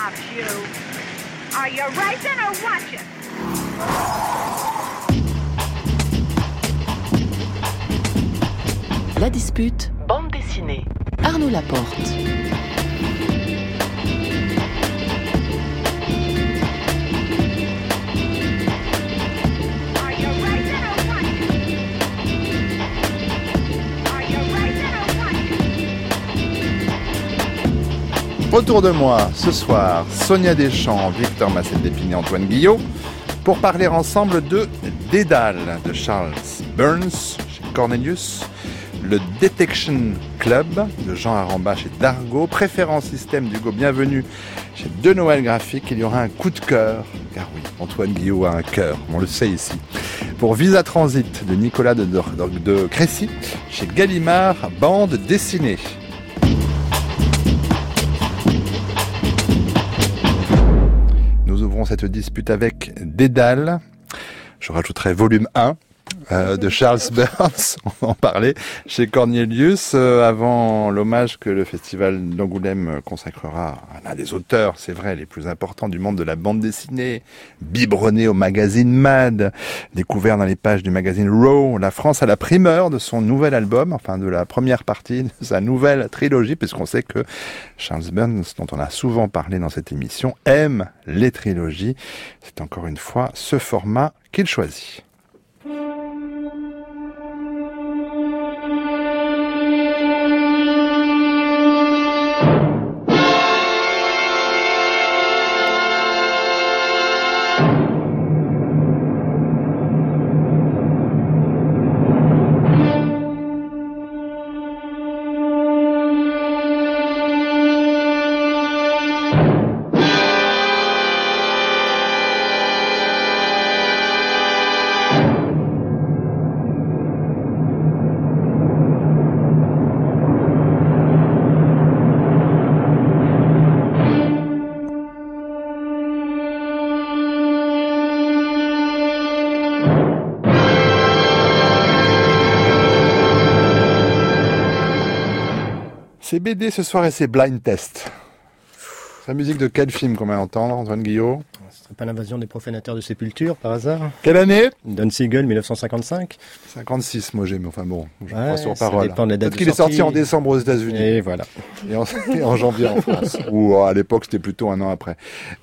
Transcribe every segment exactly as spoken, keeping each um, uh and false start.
tops, you. Are you racing or watching? La dispute, bande dessinée. Arnaud Laporte. Autour de moi, ce soir, Sonia Deschamps, Victor Massel-Dépine et Antoine Guillot, pour parler ensemble de Dédale de Charles Burns chez Cornelius, le Detection Club de Jean Arambach chez Dargaud, Préférence Système d'Hugo Bienvenu chez De Noël Graphique. Il y aura un coup de cœur, car oui, Antoine Guillot a un cœur, on le sait ici, pour Visa Transit de Nicolas de, de, de Crécy chez Gallimard, bande dessinée. Nous ouvrons cette dispute avec Dédale. Je rajouterai volume un euh, de Charles Burns, on va en parler, chez Cornelius, euh, avant l'hommage que le festival d'Angoulême consacrera à l'un des auteurs, c'est vrai, les plus importants du monde de la bande dessinée, biberonné au magazine Mad, découvert dans les pages du magazine Raw. La France a la primeur de son nouvel album, enfin de la première partie de sa nouvelle trilogie, puisqu'on sait que Charles Burns, dont on a souvent parlé dans cette émission, aime les trilogies. C'est encore une fois ce format qu'il choisit. C'est B D ce soir et c'est Blind Test. C'est la musique de quel film qu'on va entendre, Antoine Guillot ? Ce serait pas l'invasion des profanateurs de sépulture, par hasard ? Quelle année ? Don Siegel, dix-neuf cent cinquante-cinq. cinquante-six, moi j'ai, mais enfin bon, je ouais, crois sur parole. Dépend de la date Peut-être qu'il de est sorti sortie. en décembre aux États-Unis. Et voilà. Et en, et en janvier en France. Ou à l'époque, c'était plutôt un an après.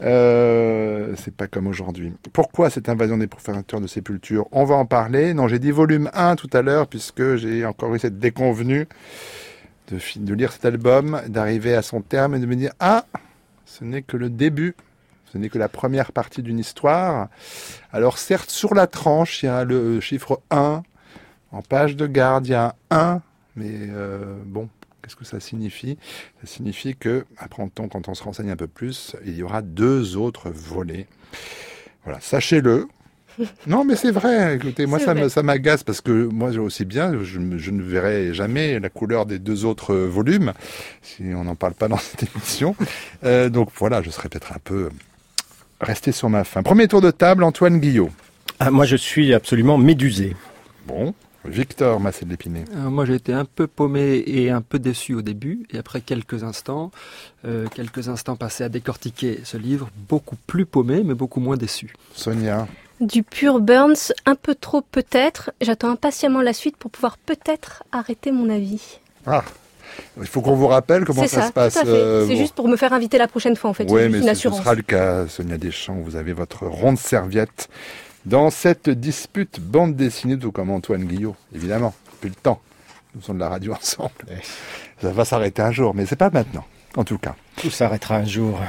Euh, c'est pas comme aujourd'hui. Pourquoi cette invasion des profanateurs de sépulture ? On va en parler. Non, j'ai dit volume un tout à l'heure, puisque j'ai encore eu cette déconvenue de, de lire cet album, d'arriver à son terme et de me dire « Ah, ce n'est que le début, ce n'est que la première partie d'une histoire. » Alors certes, sur la tranche, il y a le chiffre un. En page de garde, il y a un un. Mais euh, bon, qu'est-ce que ça signifie ? Ça signifie que, apprend-on quand on se renseigne un peu plus, il y aura deux autres volets. Voilà, sachez-le. Non, mais c'est vrai. Écoutez, moi, ça, me, ça m'agace parce que moi, aussi bien, je, je ne verrai jamais la couleur des deux autres volumes si on n'en parle pas dans cette émission. Euh, donc voilà, je serais peut-être un peu resté sur ma faim. Premier tour de table, Antoine Guillot. Ah, moi, je suis absolument médusé. Bon. Victor Massel-Dépine. Euh, moi j'ai été un peu paumé et un peu déçu au début, et après quelques instants, euh, quelques instants passés à décortiquer ce livre, beaucoup plus paumé mais beaucoup moins déçu. Sonia. Du pur Burns, un peu trop peut-être. J'attends impatiemment la suite pour pouvoir peut-être arrêter mon avis. Ah, il faut qu'on vous rappelle comment c'est ça, ça se passe. Tout à fait. Euh, c'est bon. juste pour me faire inviter la prochaine fois en fait. Oui, c'est mais une ce, assurance. ce sera le cas, Sonia Deschamps. Vous avez votre ronde serviette dans cette dispute bande dessinée, tout comme Antoine Guillot, évidemment. Depuis le temps, nous sommes de la radio ensemble. Ça va s'arrêter un jour, mais c'est pas maintenant, en tout cas. Tout s'arrêtera un jour.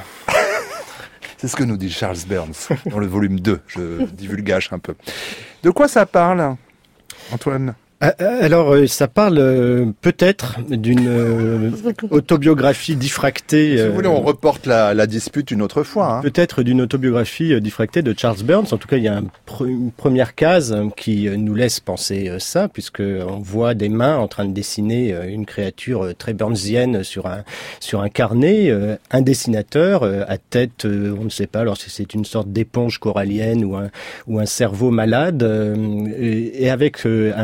C'est ce que nous dit Charles Burns dans le volume deux. Je divulgage un peu. De quoi ça parle, Antoine ? Alors, ça parle euh, peut-être d'une euh, autobiographie diffractée. Si vous voulez, on reporte la, la dispute une autre fois. Hein. Peut-être d'une autobiographie euh, diffractée de Charles Burns. En tout cas, il y a un pr- une première case qui euh, nous laisse penser euh, ça, puisque on voit des mains en train de dessiner euh, une créature euh, très burnsienne sur un sur un carnet. Euh, un dessinateur euh, à tête, euh, on ne sait pas, alors si c'est une sorte d'éponge corallienne ou un ou un cerveau malade, euh, et, et avec euh, un récitatif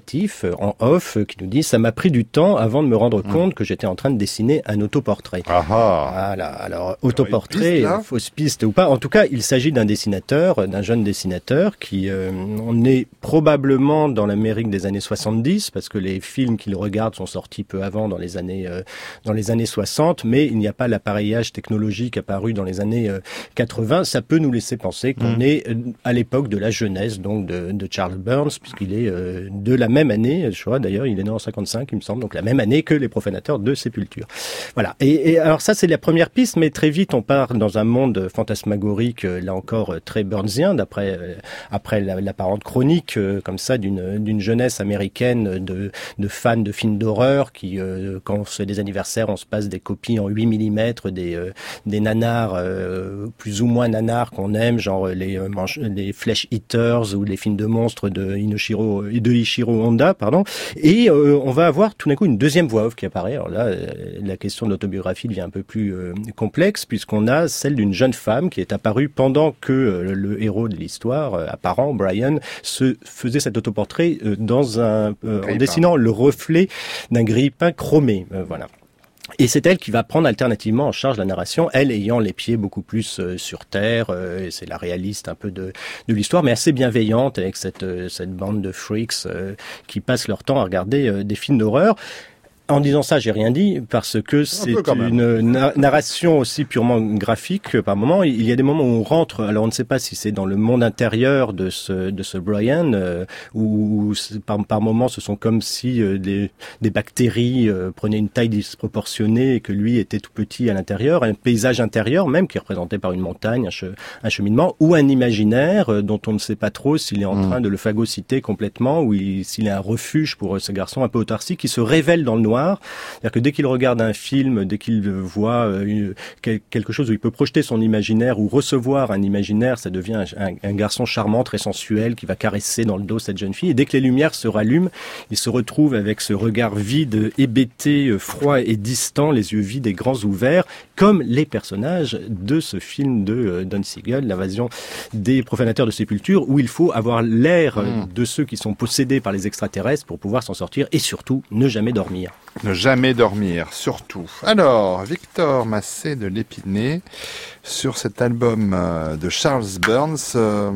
explicatif en off qui nous dit « Ça m'a pris du temps avant de me rendre mmh. compte que j'étais en train de dessiner un autoportrait. » Ah ah. Voilà, alors autoportrait, alors, piste, fausse piste ou pas. En tout cas, il s'agit d'un dessinateur, d'un jeune dessinateur qui euh, on est probablement dans l'Amérique des années soixante-dix parce que les films qu'il regarde sont sortis peu avant dans les années euh, dans les années soixante, mais il n'y a pas l'appareillage technologique apparu dans les années euh, quatre-vingts. Ça peut nous laisser penser qu'on mmh. est euh, à l'époque de la jeunesse donc de, de Charles Burns, puisqu'il est euh, de la même année, je crois d'ailleurs, il est né en cinquante-cinq, il me semble, donc la même année que les profanateurs de Sépulture. Voilà. Et, et alors ça, c'est la première piste, mais très vite, on part dans un monde fantasmagorique, là encore très burnsien, d'après euh, après l'apparente chronique euh, comme ça d'une d'une jeunesse américaine de de fans de films d'horreur qui, euh, quand on fait des anniversaires, on se passe des copies en huit millimètres des euh, des nanars euh, plus ou moins nanars qu'on aime, genre les euh, manche, les Flesh Eaters ou les films de monstres de Inoshiro de Ishiro Honda, pardon. Et euh, on va avoir tout d'un coup une deuxième voix off qui apparaît. Alors là, euh, la question de l'autobiographie devient un peu plus euh, complexe puisqu'on a celle d'une jeune femme qui est apparue pendant que euh, le héros de l'histoire euh, apparent, Brian, se faisait cet autoportrait euh, dans un euh, en dessinant le reflet d'un grille-pain chromé. Euh, voilà. Et c'est elle qui va prendre alternativement en charge la narration, elle ayant les pieds beaucoup plus euh, sur terre. Euh, c'est la réaliste un peu de, de l'histoire, mais assez bienveillante avec cette, euh, cette bande de freaks euh, qui passent leur temps à regarder euh, des films d'horreur. En disant ça, j'ai rien dit, parce que c'est une na- narration aussi purement graphique. Par moment, il y a des moments où on rentre, alors on ne sait pas si c'est dans le monde intérieur de ce de ce Brian, euh, ou par par moments ce sont comme si euh, des des bactéries euh, prenaient une taille disproportionnée et que lui était tout petit à l'intérieur, un paysage intérieur même qui est représenté par une montagne, un, che, un cheminement, ou un imaginaire euh, dont on ne sait pas trop s'il est en mmh. train de le phagocyter complètement, ou il, s'il est un refuge pour euh, ce garçon un peu autarcique qui se révèle dans le noir. C'est-à-dire que dès qu'il regarde un film, dès qu'il voit une, quelque chose où il peut projeter son imaginaire ou recevoir un imaginaire, ça devient un, un, un garçon charmant, très sensuel, qui va caresser dans le dos cette jeune fille. Et dès que les lumières se rallument, il se retrouve avec ce regard vide, hébété, froid et distant, les yeux vides et grands ouverts, comme les personnages de ce film de Don Siegel, l'invasion des profanateurs de Sépulture, où il faut avoir l'air mmh. de ceux qui sont possédés par les extraterrestres pour pouvoir s'en sortir et surtout ne jamais dormir. Ne jamais dormir, surtout. Alors, Victor Massé de l'Épinay, sur cet album de Charles Burns, euh,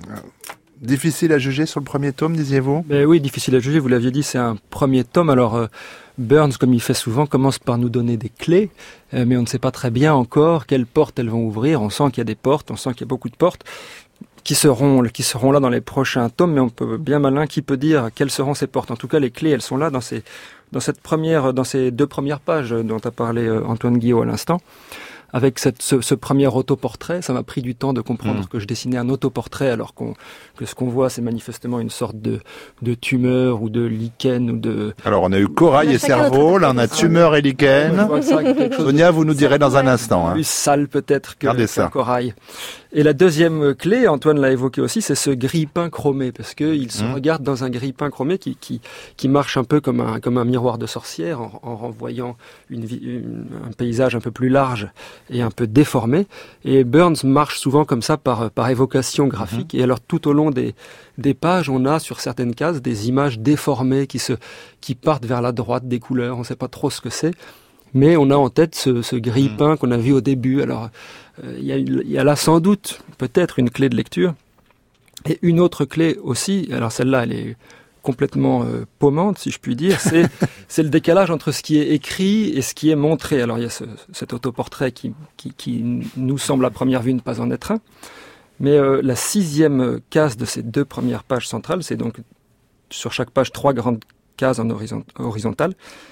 difficile à juger sur le premier tome, disiez-vous ? Ben oui, difficile à juger, vous l'aviez dit, c'est un premier tome. Alors, euh, Burns, comme il fait souvent, commence par nous donner des clés, euh, mais on ne sait pas très bien encore quelles portes elles vont ouvrir. On sent qu'il y a des portes, on sent qu'il y a beaucoup de portes qui seront, qui seront là dans les prochains tomes, mais on peut bien malin, qui peut dire quelles seront ces portes. En tout cas, les clés, elles sont là dans ces dans cette première, dans ces deux premières pages dont a parlé Antoine Guillot à l'instant. Avec cette, ce, ce premier autoportrait, ça m'a pris du temps de comprendre mmh. que je dessinais un autoportrait alors qu'on, que ce qu'on voit, c'est manifestement une sorte de, de tumeur ou de lichen ou de... Alors, on a eu corail et cerveau, là on a tumeur et lichen. Sonia, vous nous direz dans un instant. Hein. Plus sale peut-être que, que corail. Et la deuxième clé, Antoine l'a évoqué aussi, c'est ce grille-pain chromé, parce que il se mmh. regarde dans un grille-pain chromé qui, qui, qui marche un peu comme un, comme un miroir de sorcière, en, en renvoyant une, une, un paysage un peu plus large et un peu déformé. Et Burns marche souvent comme ça par, par évocation graphique. Mmh. Et alors tout au long des, des pages, on a sur certaines cases des images déformées qui se, qui partent vers la droite des couleurs. On ne sait pas trop ce que c'est. Mais on a en tête ce, ce grille-pain mmh. qu'on a vu au début. Alors, il euh, y, y a là sans doute, peut-être, une clé de lecture. Et une autre clé aussi, alors celle-là, elle est complètement euh, paumante, si je puis dire, c'est, c'est le décalage entre ce qui est écrit et ce qui est montré. Alors, il y a ce, cet autoportrait qui, qui, qui nous semble à première vue ne pas en être un. Mais euh, la sixième case de ces deux premières pages centrales, c'est donc sur chaque page trois grandes cases en horizont, horizontale.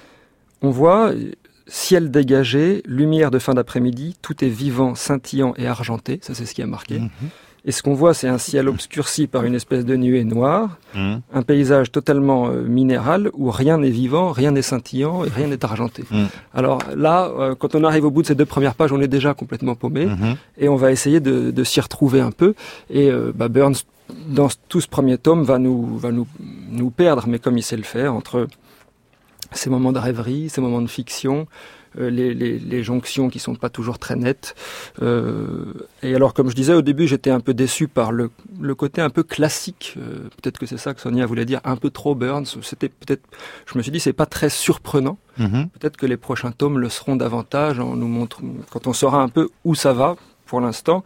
On voit... ciel dégagé, lumière de fin d'après-midi, tout est vivant, scintillant et argenté, ça c'est ce qui a marqué. Mmh. Et ce qu'on voit, c'est un ciel obscurci par une espèce de nuée noire, mmh. un paysage totalement euh, minéral où rien n'est vivant, rien n'est scintillant et rien n'est argenté. Mmh. Alors là, euh, quand on arrive au bout de ces deux premières pages, on est déjà complètement paumé mmh. et on va essayer de, de s'y retrouver un peu. Et euh, bah, Burns, dans tout ce premier tome, va nous, va nous, nous perdre, mais comme il sait le faire, entre ces moments de rêverie, ces moments de fiction, euh, les, les, les jonctions qui sont pas toujours très nettes. Euh, et alors, comme je disais au début, j'étais un peu déçu par le, le côté un peu classique. Euh, peut-être que c'est ça que Sonia voulait dire, un peu trop Burns. C'était peut-être, je me suis dit, c'est pas très surprenant. Mm-hmm. Peut-être que les prochains tomes le seront davantage en nous montrant, quand on saura un peu où ça va. Pour l'instant,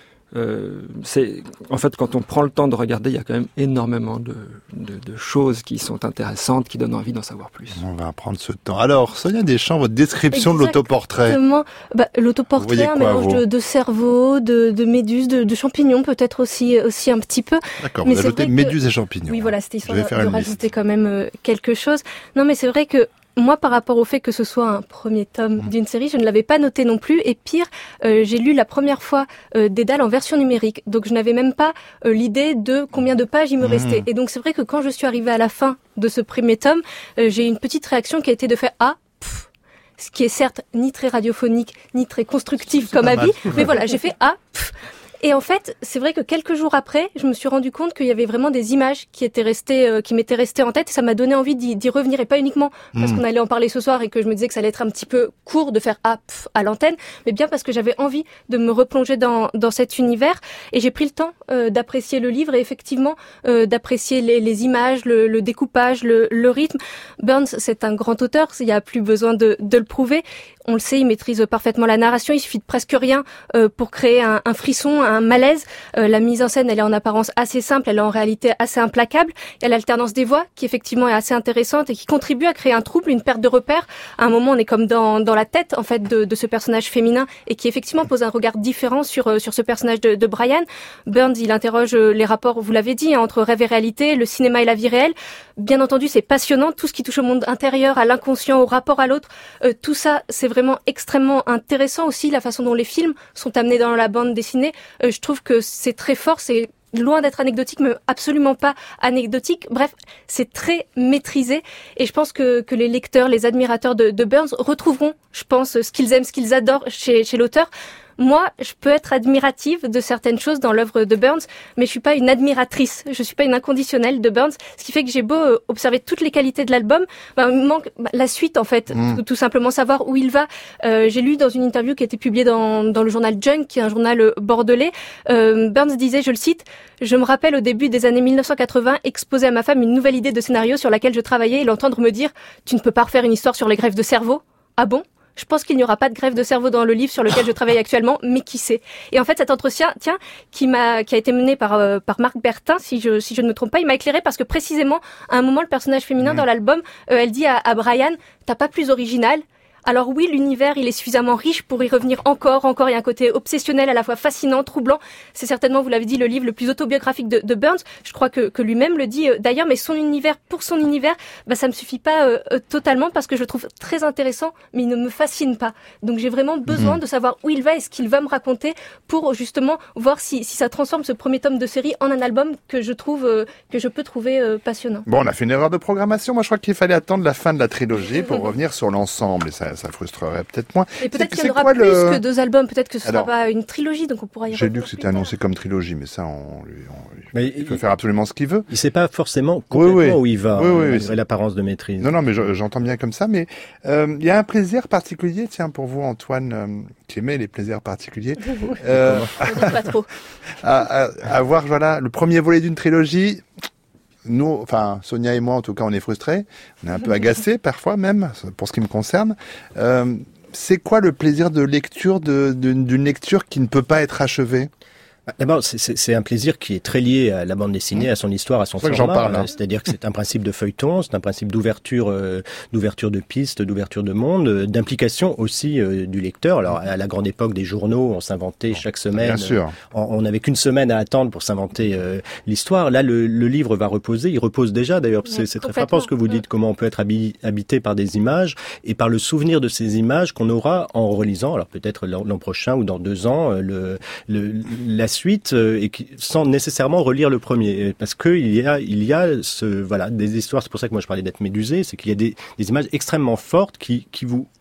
euh, c'est en fait quand on prend le temps de regarder, il y a quand même énormément de, de, de choses qui sont intéressantes, qui donnent envie d'en savoir plus. On va prendre ce temps. Alors, Sonia Deschamps, votre description Exactement. de l'autoportrait. Exactement. Bah, l'autoportrait, un mélange de, de cerveau, de, de méduses, de, de champignons, peut-être aussi aussi un petit peu. D'accord. Mais vous ajoutez méduses que... et champignons. Oui, voilà, c'était histoire de, de rajouter quand même euh, quelque chose. Non, mais c'est vrai que moi, par rapport au fait que ce soit un premier tome mmh. d'une série, je ne l'avais pas noté non plus. Et pire, euh, j'ai lu la première fois euh, Dédale en version numérique. Donc, je n'avais même pas euh, l'idée de combien de pages il me mmh. restait. Et donc, c'est vrai que quand je suis arrivée à la fin de ce premier tome, euh, j'ai eu une petite réaction qui a été de faire « Ah, pff !» Ce qui est certes ni très radiophonique, ni très constructif c'est comme avis. Mal. Mais voilà, j'ai fait « Ah, pff !» Et en fait, c'est vrai que quelques jours après, je me suis rendu compte qu'il y avait vraiment des images qui étaient restées, euh, qui m'étaient restées en tête, et ça m'a donné envie d'y, d'y revenir, et pas uniquement parce mmh. qu'on allait en parler ce soir et que je me disais que ça allait être un petit peu court de faire ah pff, à l'antenne, mais bien parce que j'avais envie de me replonger dans dans cet univers, et j'ai pris le temps euh, d'apprécier le livre et effectivement euh, d'apprécier les, les images, le, le découpage, le, le rythme. Burns, c'est un grand auteur, il n'y a plus besoin de, de le prouver. On le sait, il maîtrise parfaitement la narration, il suffit de presque rien euh, pour créer un, un frisson, un malaise. Euh, la mise en scène, elle est en apparence assez simple, elle est en réalité assez implacable. Il y a l'alternance des voix qui effectivement est assez intéressante et qui contribue à créer un trouble, une perte de repère. À un moment, on est comme dans, dans la tête en fait de, de ce personnage féminin et qui effectivement pose un regard différent sur, euh, sur ce personnage de, de Brian. Burns, il interroge les rapports, vous l'avez dit, hein, entre rêve et réalité, le cinéma et la vie réelle. Bien entendu, c'est passionnant, tout ce qui touche au monde intérieur, à l'inconscient, au rapport à l'autre, euh, tout ça, c'est vraiment extrêmement intéressant aussi, la façon dont les films sont amenés dans la bande dessinée. Euh, je trouve que c'est très fort, c'est loin d'être anecdotique, mais absolument pas anecdotique. Bref, c'est très maîtrisé et je pense que, que les lecteurs, les admirateurs de, de Burns retrouveront, je pense, ce qu'ils aiment, ce qu'ils adorent chez, chez l'auteur. Moi, je peux être admirative de certaines choses dans l'œuvre de Burns, mais je suis pas une admiratrice, je suis pas une inconditionnelle de Burns, ce qui fait que j'ai beau euh, observer toutes les qualités de l'album, ben, il me manque bah, la suite en fait, mmh. tout, tout simplement savoir où il va. Euh, j'ai lu dans une interview qui a été publiée dans, dans le journal Junk, qui est un journal bordelais, euh, Burns disait, je le cite, « Je me rappelle au début des années mille neuf cent quatre-vingts exposer à ma femme une nouvelle idée de scénario sur laquelle je travaillais et l'entendre me dire « Tu ne peux pas refaire une histoire sur les greffes de cerveau ?» Ah bon ? Je pense qu'il n'y aura pas de greffe de cerveau dans le livre sur lequel je travaille actuellement, mais qui sait. Et en fait, cet entretien, tiens, qui m'a, qui a été mené par euh, par Marc Bertin, si je si je ne me trompe pas, il m'a éclairé parce que précisément, à un moment, le personnage féminin mmh. dans l'album, euh, elle dit à, à Brian, t'as pas plus original. Alors oui, l'univers, il est suffisamment riche pour y revenir encore, encore. Il y a un côté obsessionnel, à la fois fascinant, troublant. C'est certainement, vous l'avez dit, le livre le plus autobiographique de, de Burns. Je crois que, que lui-même le dit euh, d'ailleurs, mais son univers, pour son univers, bah, ça me suffit pas euh, euh, totalement parce que je le trouve très intéressant, mais il ne me fascine pas. Donc j'ai vraiment besoin mmh. de savoir où il va et ce qu'il va me raconter pour justement voir si, si ça transforme ce premier tome de série en un album que je trouve, euh, que je peux trouver euh, passionnant. Bon, on a fait une erreur de programmation. Moi, je crois qu'il fallait attendre la fin de la trilogie pour revenir sur l'ensemble. Et ça, ça frustrerait peut-être moins. Et peut-être qu'il y en aura plus le... que deux albums, peut-être que ce ne sera pas une trilogie, donc on pourra y J'ai lu que c'était annoncé comme trilogie, mais ça, on, lui, on, mais il peut il, faire absolument ce qu'il veut. Il ne sait pas forcément complètement oui, oui. où il va, oui, oui, malgré oui, l'apparence de maîtrise. Non, non, mais je, j'entends bien comme ça, mais euh, il y a un plaisir particulier, tiens, pour vous, Antoine, euh, qui aimait les plaisirs particuliers, euh, pas trop. à, à, à voir, voilà, le premier volet d'une trilogie. Nous, enfin Sonia et moi en tout cas, on est frustrés, on est un peu agacés parfois même, pour ce qui me concerne. Euh, c'est quoi le plaisir de lecture de, de, d'une lecture qui ne peut pas être achevée ? D'abord, c'est, c'est, c'est un plaisir qui est très lié à la bande dessinée, mmh. à son histoire, à son format. J'en parle, hein. C'est-à-dire que c'est un principe de feuilleton, c'est un principe d'ouverture, euh, d'ouverture de pistes, d'ouverture de monde, euh, d'implication aussi euh, du lecteur. Alors, à la grande époque des journaux, on s'inventait chaque semaine. Bien sûr. Euh, on n'avait qu'une semaine à attendre pour s'inventer euh, l'histoire. Là, le, le livre va reposer. Il repose déjà, d'ailleurs. C'est, c'est très frappant ce que vous dites, comment on peut être habi- habité par des images et par le souvenir de ces images qu'on aura en relisant. Alors, peut-être l'an, l'an prochain ou dans deux ans, le, le, la suite euh, et qui, sans nécessairement relire le premier, parce que il y a il y a ce voilà des histoires. C'est pour ça que moi je parlais d'être médusé, c'est qu'il y a des, des images extrêmement fortes qui qui vous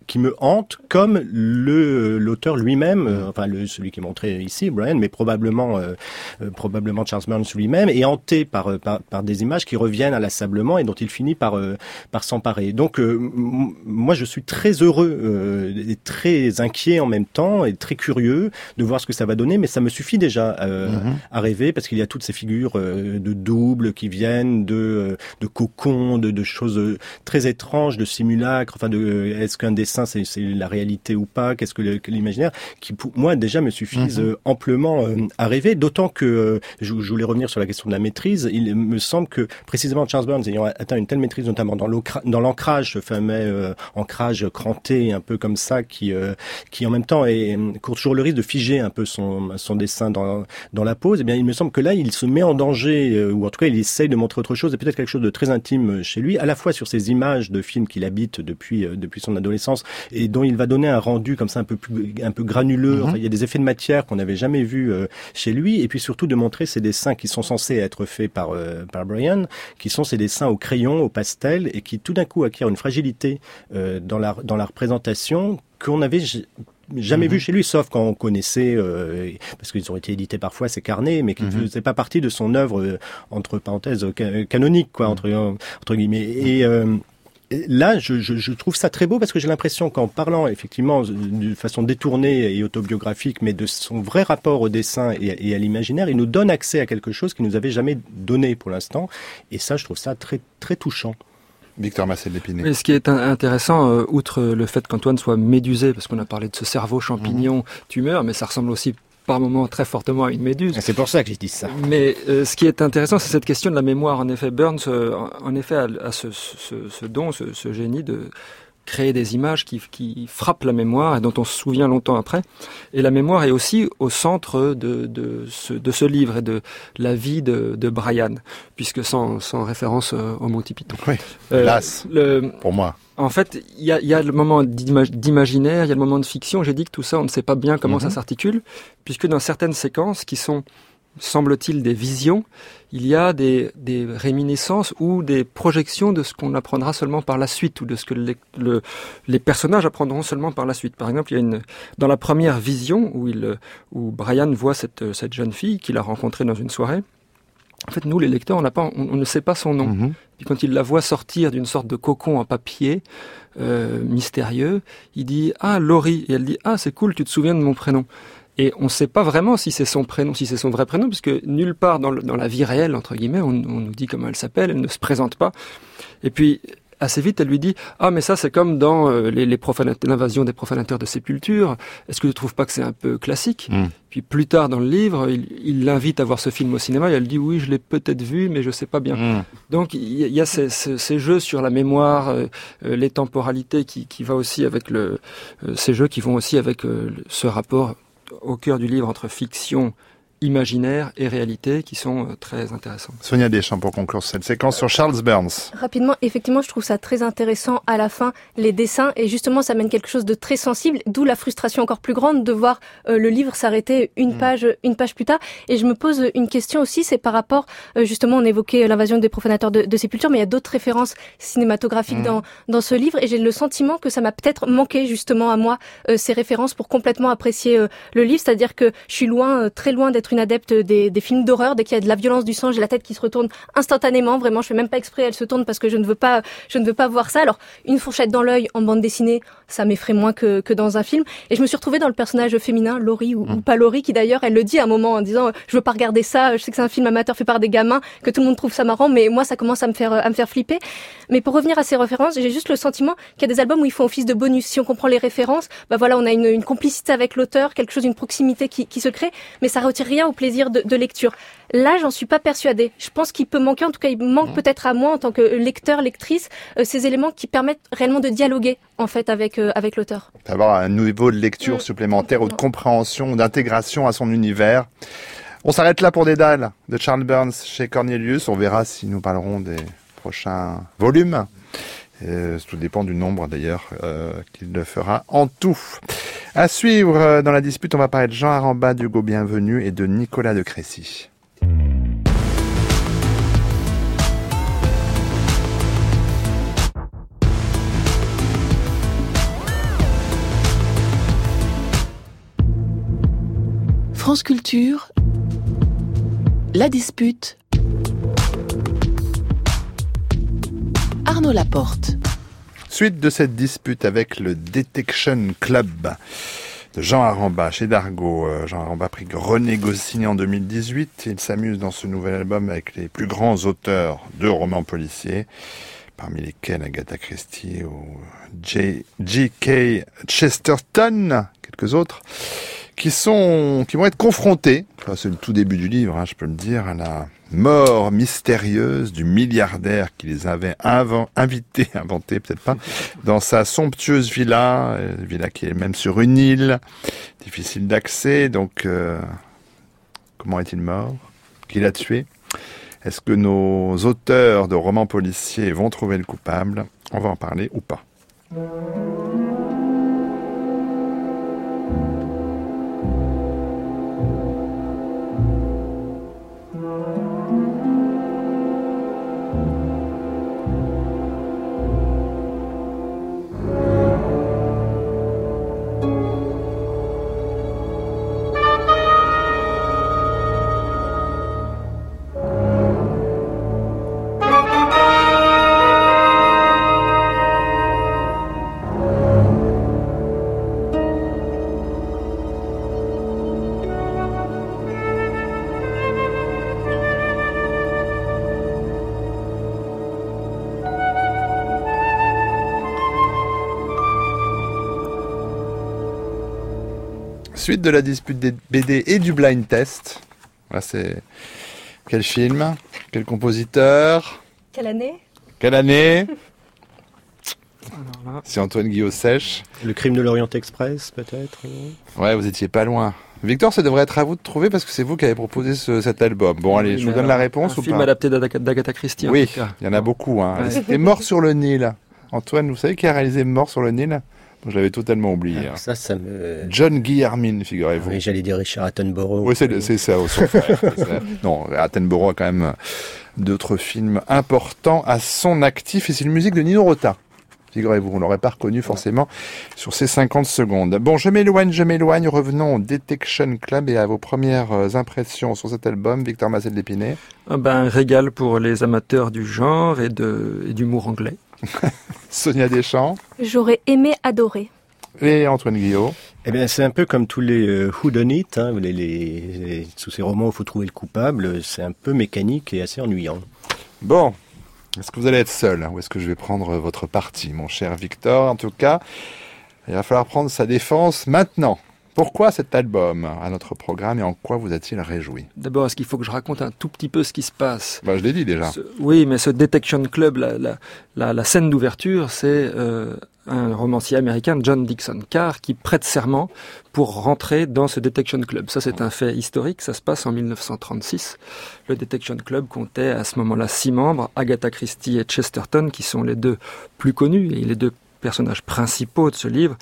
qui me hante, comme le l'auteur lui-même, euh, enfin le celui qui est montré ici, Brian, mais probablement euh, euh, probablement Charles Burns lui-même, est hanté par, par par des images qui reviennent inlassablement et dont il finit par euh, par s'emparer. Donc euh, m- moi je suis très heureux euh, et très inquiet en même temps et très curieux de voir ce que ça va donner, mais ça me suffit déjà euh, mm-hmm. à rêver, parce qu'il y a toutes ces figures euh, de doubles qui viennent de euh, de cocons, de, de choses très étranges, de simulacres, enfin de est-ce qu'un dessin c'est, c'est la réalité ou pas, qu'est-ce que, le, que l'imaginaire, qui pour moi déjà me suffisent mm-hmm. euh, amplement euh, à rêver, d'autant que euh, je, je voulais revenir sur la question de la maîtrise. Il me semble que précisément Charles Burns ayant atteint une telle maîtrise, notamment dans, dans l'ancrage, ce fameux euh, ancrage cranté un peu comme ça, qui euh, qui en même temps est, court toujours le risque de figer un peu son son dessin dans dans la pose. Eh bien, il me semble que là, il se met en danger, euh, ou en tout cas, il essaye de montrer autre chose, et peut-être quelque chose de très intime chez lui, à la fois sur ces images de films qu'il habite depuis euh, depuis son adolescence, et dont il va donner un rendu comme ça un peu plus un peu granuleux. Mm-hmm. Enfin, il y a des effets de matière qu'on n'avait jamais vus euh, chez lui, et puis surtout de montrer ces dessins qui sont censés être faits par euh, par Brian, qui sont ces dessins au crayon, au pastel, et qui tout d'un coup acquièrent une fragilité euh, dans la dans la représentation qu'on n'avait jamais mmh. vu chez lui, sauf quand on connaissait, euh, parce qu'ils ont été édités parfois, ces carnets, mais qui ne mmh. faisaient pas partie de son œuvre, euh, entre parenthèses, ca- canonique, quoi, mmh. entre, euh, entre guillemets. Et euh, là, je, je, je trouve ça très beau, parce que j'ai l'impression qu'en parlant, effectivement, de façon détournée et autobiographique, mais de son vrai rapport au dessin et, et à l'imaginaire, il nous donne accès à quelque chose qu'il nous avait jamais donné pour l'instant. Et ça, je trouve ça très, très touchant. Victor Massé-Lépinay. Et ce qui est intéressant, euh, outre le fait qu'Antoine soit médusé, parce qu'on a parlé de ce cerveau champignon mmh. tumeur, mais ça ressemble aussi par moments très fortement à une méduse. C'est pour ça que j'ai dit ça. Mais euh, ce qui est intéressant, c'est cette question de la mémoire. En effet, Burns, euh, en effet, a, a ce, ce, ce don, ce, ce génie de créer des images qui, qui frappent la mémoire et dont on se souvient longtemps après. Et la mémoire est aussi au centre de, de, ce, de ce livre et de la vie de, de Brian, puisque sans, sans référence au Monty Python. Oui, euh, hélas, le, pour moi. En fait, il y a, y a le moment d'imag- d'imaginaire, il y a le moment de fiction. J'ai dit que tout ça, on ne sait pas bien comment mm-hmm. ça s'articule, puisque dans certaines séquences qui sont, semble-t-il, des visions, il y a des, des réminiscences ou des projections de ce qu'on apprendra seulement par la suite, ou de ce que les, le, les personnages apprendront seulement par la suite. Par exemple, il y a une, dans la première vision où, il, où Brian voit cette, cette jeune fille qu'il a rencontrée dans une soirée, en fait, nous, les lecteurs, on, n'a pas, on, on ne sait pas son nom. Mmh. Puis quand il la voit sortir d'une sorte de cocon en papier euh, mystérieux, il dit « Ah, Laurie !» Et elle dit « Ah, c'est cool, tu te souviens de mon prénom ?» Et on ne sait pas vraiment si c'est son prénom, si c'est son vrai prénom, puisque nulle part dans, le, dans la vie réelle, entre guillemets, on, on nous dit comment elle s'appelle, elle ne se présente pas. Et puis, assez vite, elle lui dit « Ah, mais ça, c'est comme dans euh, les, les profanat- l'invasion des profanateurs de sépulture. Est-ce que tu ne trouves pas que c'est un peu classique ?» mm. Puis plus tard dans le livre, il, il l'invite à voir ce film au cinéma et elle dit « Oui, je l'ai peut-être vu, mais je ne sais pas bien. Mm. » Donc, il y, y a ces, ces, ces jeux sur la mémoire, euh, les temporalités qui, qui va aussi avec le... Euh, ces jeux qui vont aussi avec euh, ce rapport au cœur du livre entre fiction, imaginaire et réalité qui sont euh, très intéressants. Sonia Deschamps pour conclure cette séquence sur Charles Burns. Rapidement, effectivement, je trouve ça très intéressant à la fin, les dessins, et justement ça mène quelque chose de très sensible, d'où la frustration encore plus grande de voir euh, le livre s'arrêter une mmh. page une page plus tard. Et je me pose une question aussi, c'est par rapport, euh, justement on évoquait l'invasion des profanateurs de, de sépulture, mais il y a d'autres références cinématographiques mmh. dans dans ce livre, et j'ai le sentiment que ça m'a peut-être manqué justement à moi euh, ces références pour complètement apprécier euh, le livre, c'est-à-dire que je suis loin, euh, très loin d'être une adepte des, des films d'horreur. Dès qu'il y a de la violence, du sang, j'ai la tête qui se retourne instantanément. Vraiment, je fais même pas exprès, elle se tourne parce que je ne veux pas, je ne veux pas voir ça. Alors, une fourchette dans l'œil en bande dessinée, ça m'effraie moins que, que dans un film. Et je me suis retrouvée dans le personnage féminin, Laurie ou, mmh. ou pas Laurie, qui d'ailleurs, elle le dit à un moment en disant, je veux pas regarder ça. Je sais que c'est un film amateur fait par des gamins, que tout le monde trouve ça marrant, mais moi, ça commence à me faire, à me faire flipper. Mais pour revenir à ces références, j'ai juste le sentiment qu'il y a des albums où ils font office de bonus. Si on comprend les références, bah voilà, on a une, une complicité avec l'auteur, quelque chose, une proximité qui, qui se crée, mais ça retire rien au plaisir De, de lecture. Là, j'en suis pas persuadée. Je pense qu'il peut manquer, en tout cas, il manque peut-être à moi en tant que lecteur, lectrice, euh, ces éléments qui permettent réellement de dialoguer en fait avec euh, avec l'auteur. D'avoir un niveau de lecture mmh. supplémentaire ou de compréhension, d'intégration à son univers. On s'arrête là pour Dédale de Charles Burns chez Cornelius. On verra si nous parlerons des prochains volumes. Euh, tout dépend du nombre d'ailleurs euh, qu'il le fera en tout. À suivre euh, dans la dispute, on va parler de Jean Aramba, d'Hugo Bienvenu et de Nicolas de Crécy. France Culture, La Dispute, Arnaud Laporte. Suite de cette dispute avec le Detection Club de Jean Aramba chez Dargaud. Jean Aramba a pris René Goscinny en deux mille dix-huit. Il s'amuse dans ce nouvel album avec les plus grands auteurs de romans policiers, parmi lesquels Agatha Christie ou J K Chesterton, quelques autres, qui sont, qui vont être confrontés, enfin, c'est le tout début du livre, hein, je peux le dire, à la mort mystérieuse du milliardaire qui les avait inv- invités, inventés peut-être pas, dans sa somptueuse villa, euh, villa qui est même sur une île, difficile d'accès, donc euh, comment est-il mort? Qui l'a tué? Est-ce que nos auteurs de romans policiers vont trouver le coupable? On va en parler ou pas. Suite de la dispute des B D et du blind test. Là, c'est quel film? Quel compositeur? Quelle année? Quelle année? C'est Antoine Guillot-Sèche. Le crime de l'Orient Express, peut-être? Ouais, vous étiez pas loin. Victor, ça devrait être à vous de trouver parce que c'est vous qui avez proposé ce, cet album. Bon, allez, oui, je vous donne la réponse ou pas? Un film adapté d'Agatha Christie. Oui, en tout cas. il y en a beaucoup. Hein. Ouais. C'était Mort sur le Nil. Antoine, vous savez qui a réalisé Mort sur le Nil? Je l'avais totalement oublié. Alors, ça, ça me... John Guillermin, figurez-vous. Oui, j'allais dire Richard Attenborough. Oui, c'est, c'est ça, son frère. C'est ça. Non, Attenborough a quand même d'autres films importants à son actif. Et c'est une musique de Nino Rota. Figurez-vous, on l'aurait pas reconnu forcément sur ces cinquante secondes. Bon, je m'éloigne, je m'éloigne. Revenons au Detection Club et à vos premières impressions sur cet album, Victor Mazel d'Épinay. Ah ben, un régal pour les amateurs du genre et, de, et d'humour anglais. Sonia Deschamps. J'aurais aimé adorer. Et Antoine Guillot. Eh bien, c'est un peu comme tous les euh, whodunit, hein, les, les, les, sous ces romans où il faut trouver le coupable. C'est un peu mécanique et assez ennuyant. Bon, est-ce que vous allez être seul ou est-ce que je vais prendre votre parti, mon cher Victor? En tout cas, il va falloir prendre sa défense maintenant. Pourquoi cet album à notre programme et en quoi vous a-t-il réjoui? D'abord, est-ce qu'il faut que je raconte un tout petit peu ce qui se passe? Bah, je l'ai dit déjà. Ce, oui, mais ce Detection Club, la, la, la, la scène d'ouverture, c'est euh, un romancier américain, John Dixon Carr, qui prête serment pour rentrer dans ce Detection Club. Ça, c'est un fait historique. Ça se passe en dix-neuf cent trente-six. Le Detection Club comptait à ce moment-là six membres, Agatha Christie et Chesterton, qui sont les deux plus connus et les deux personnages principaux de ce livre.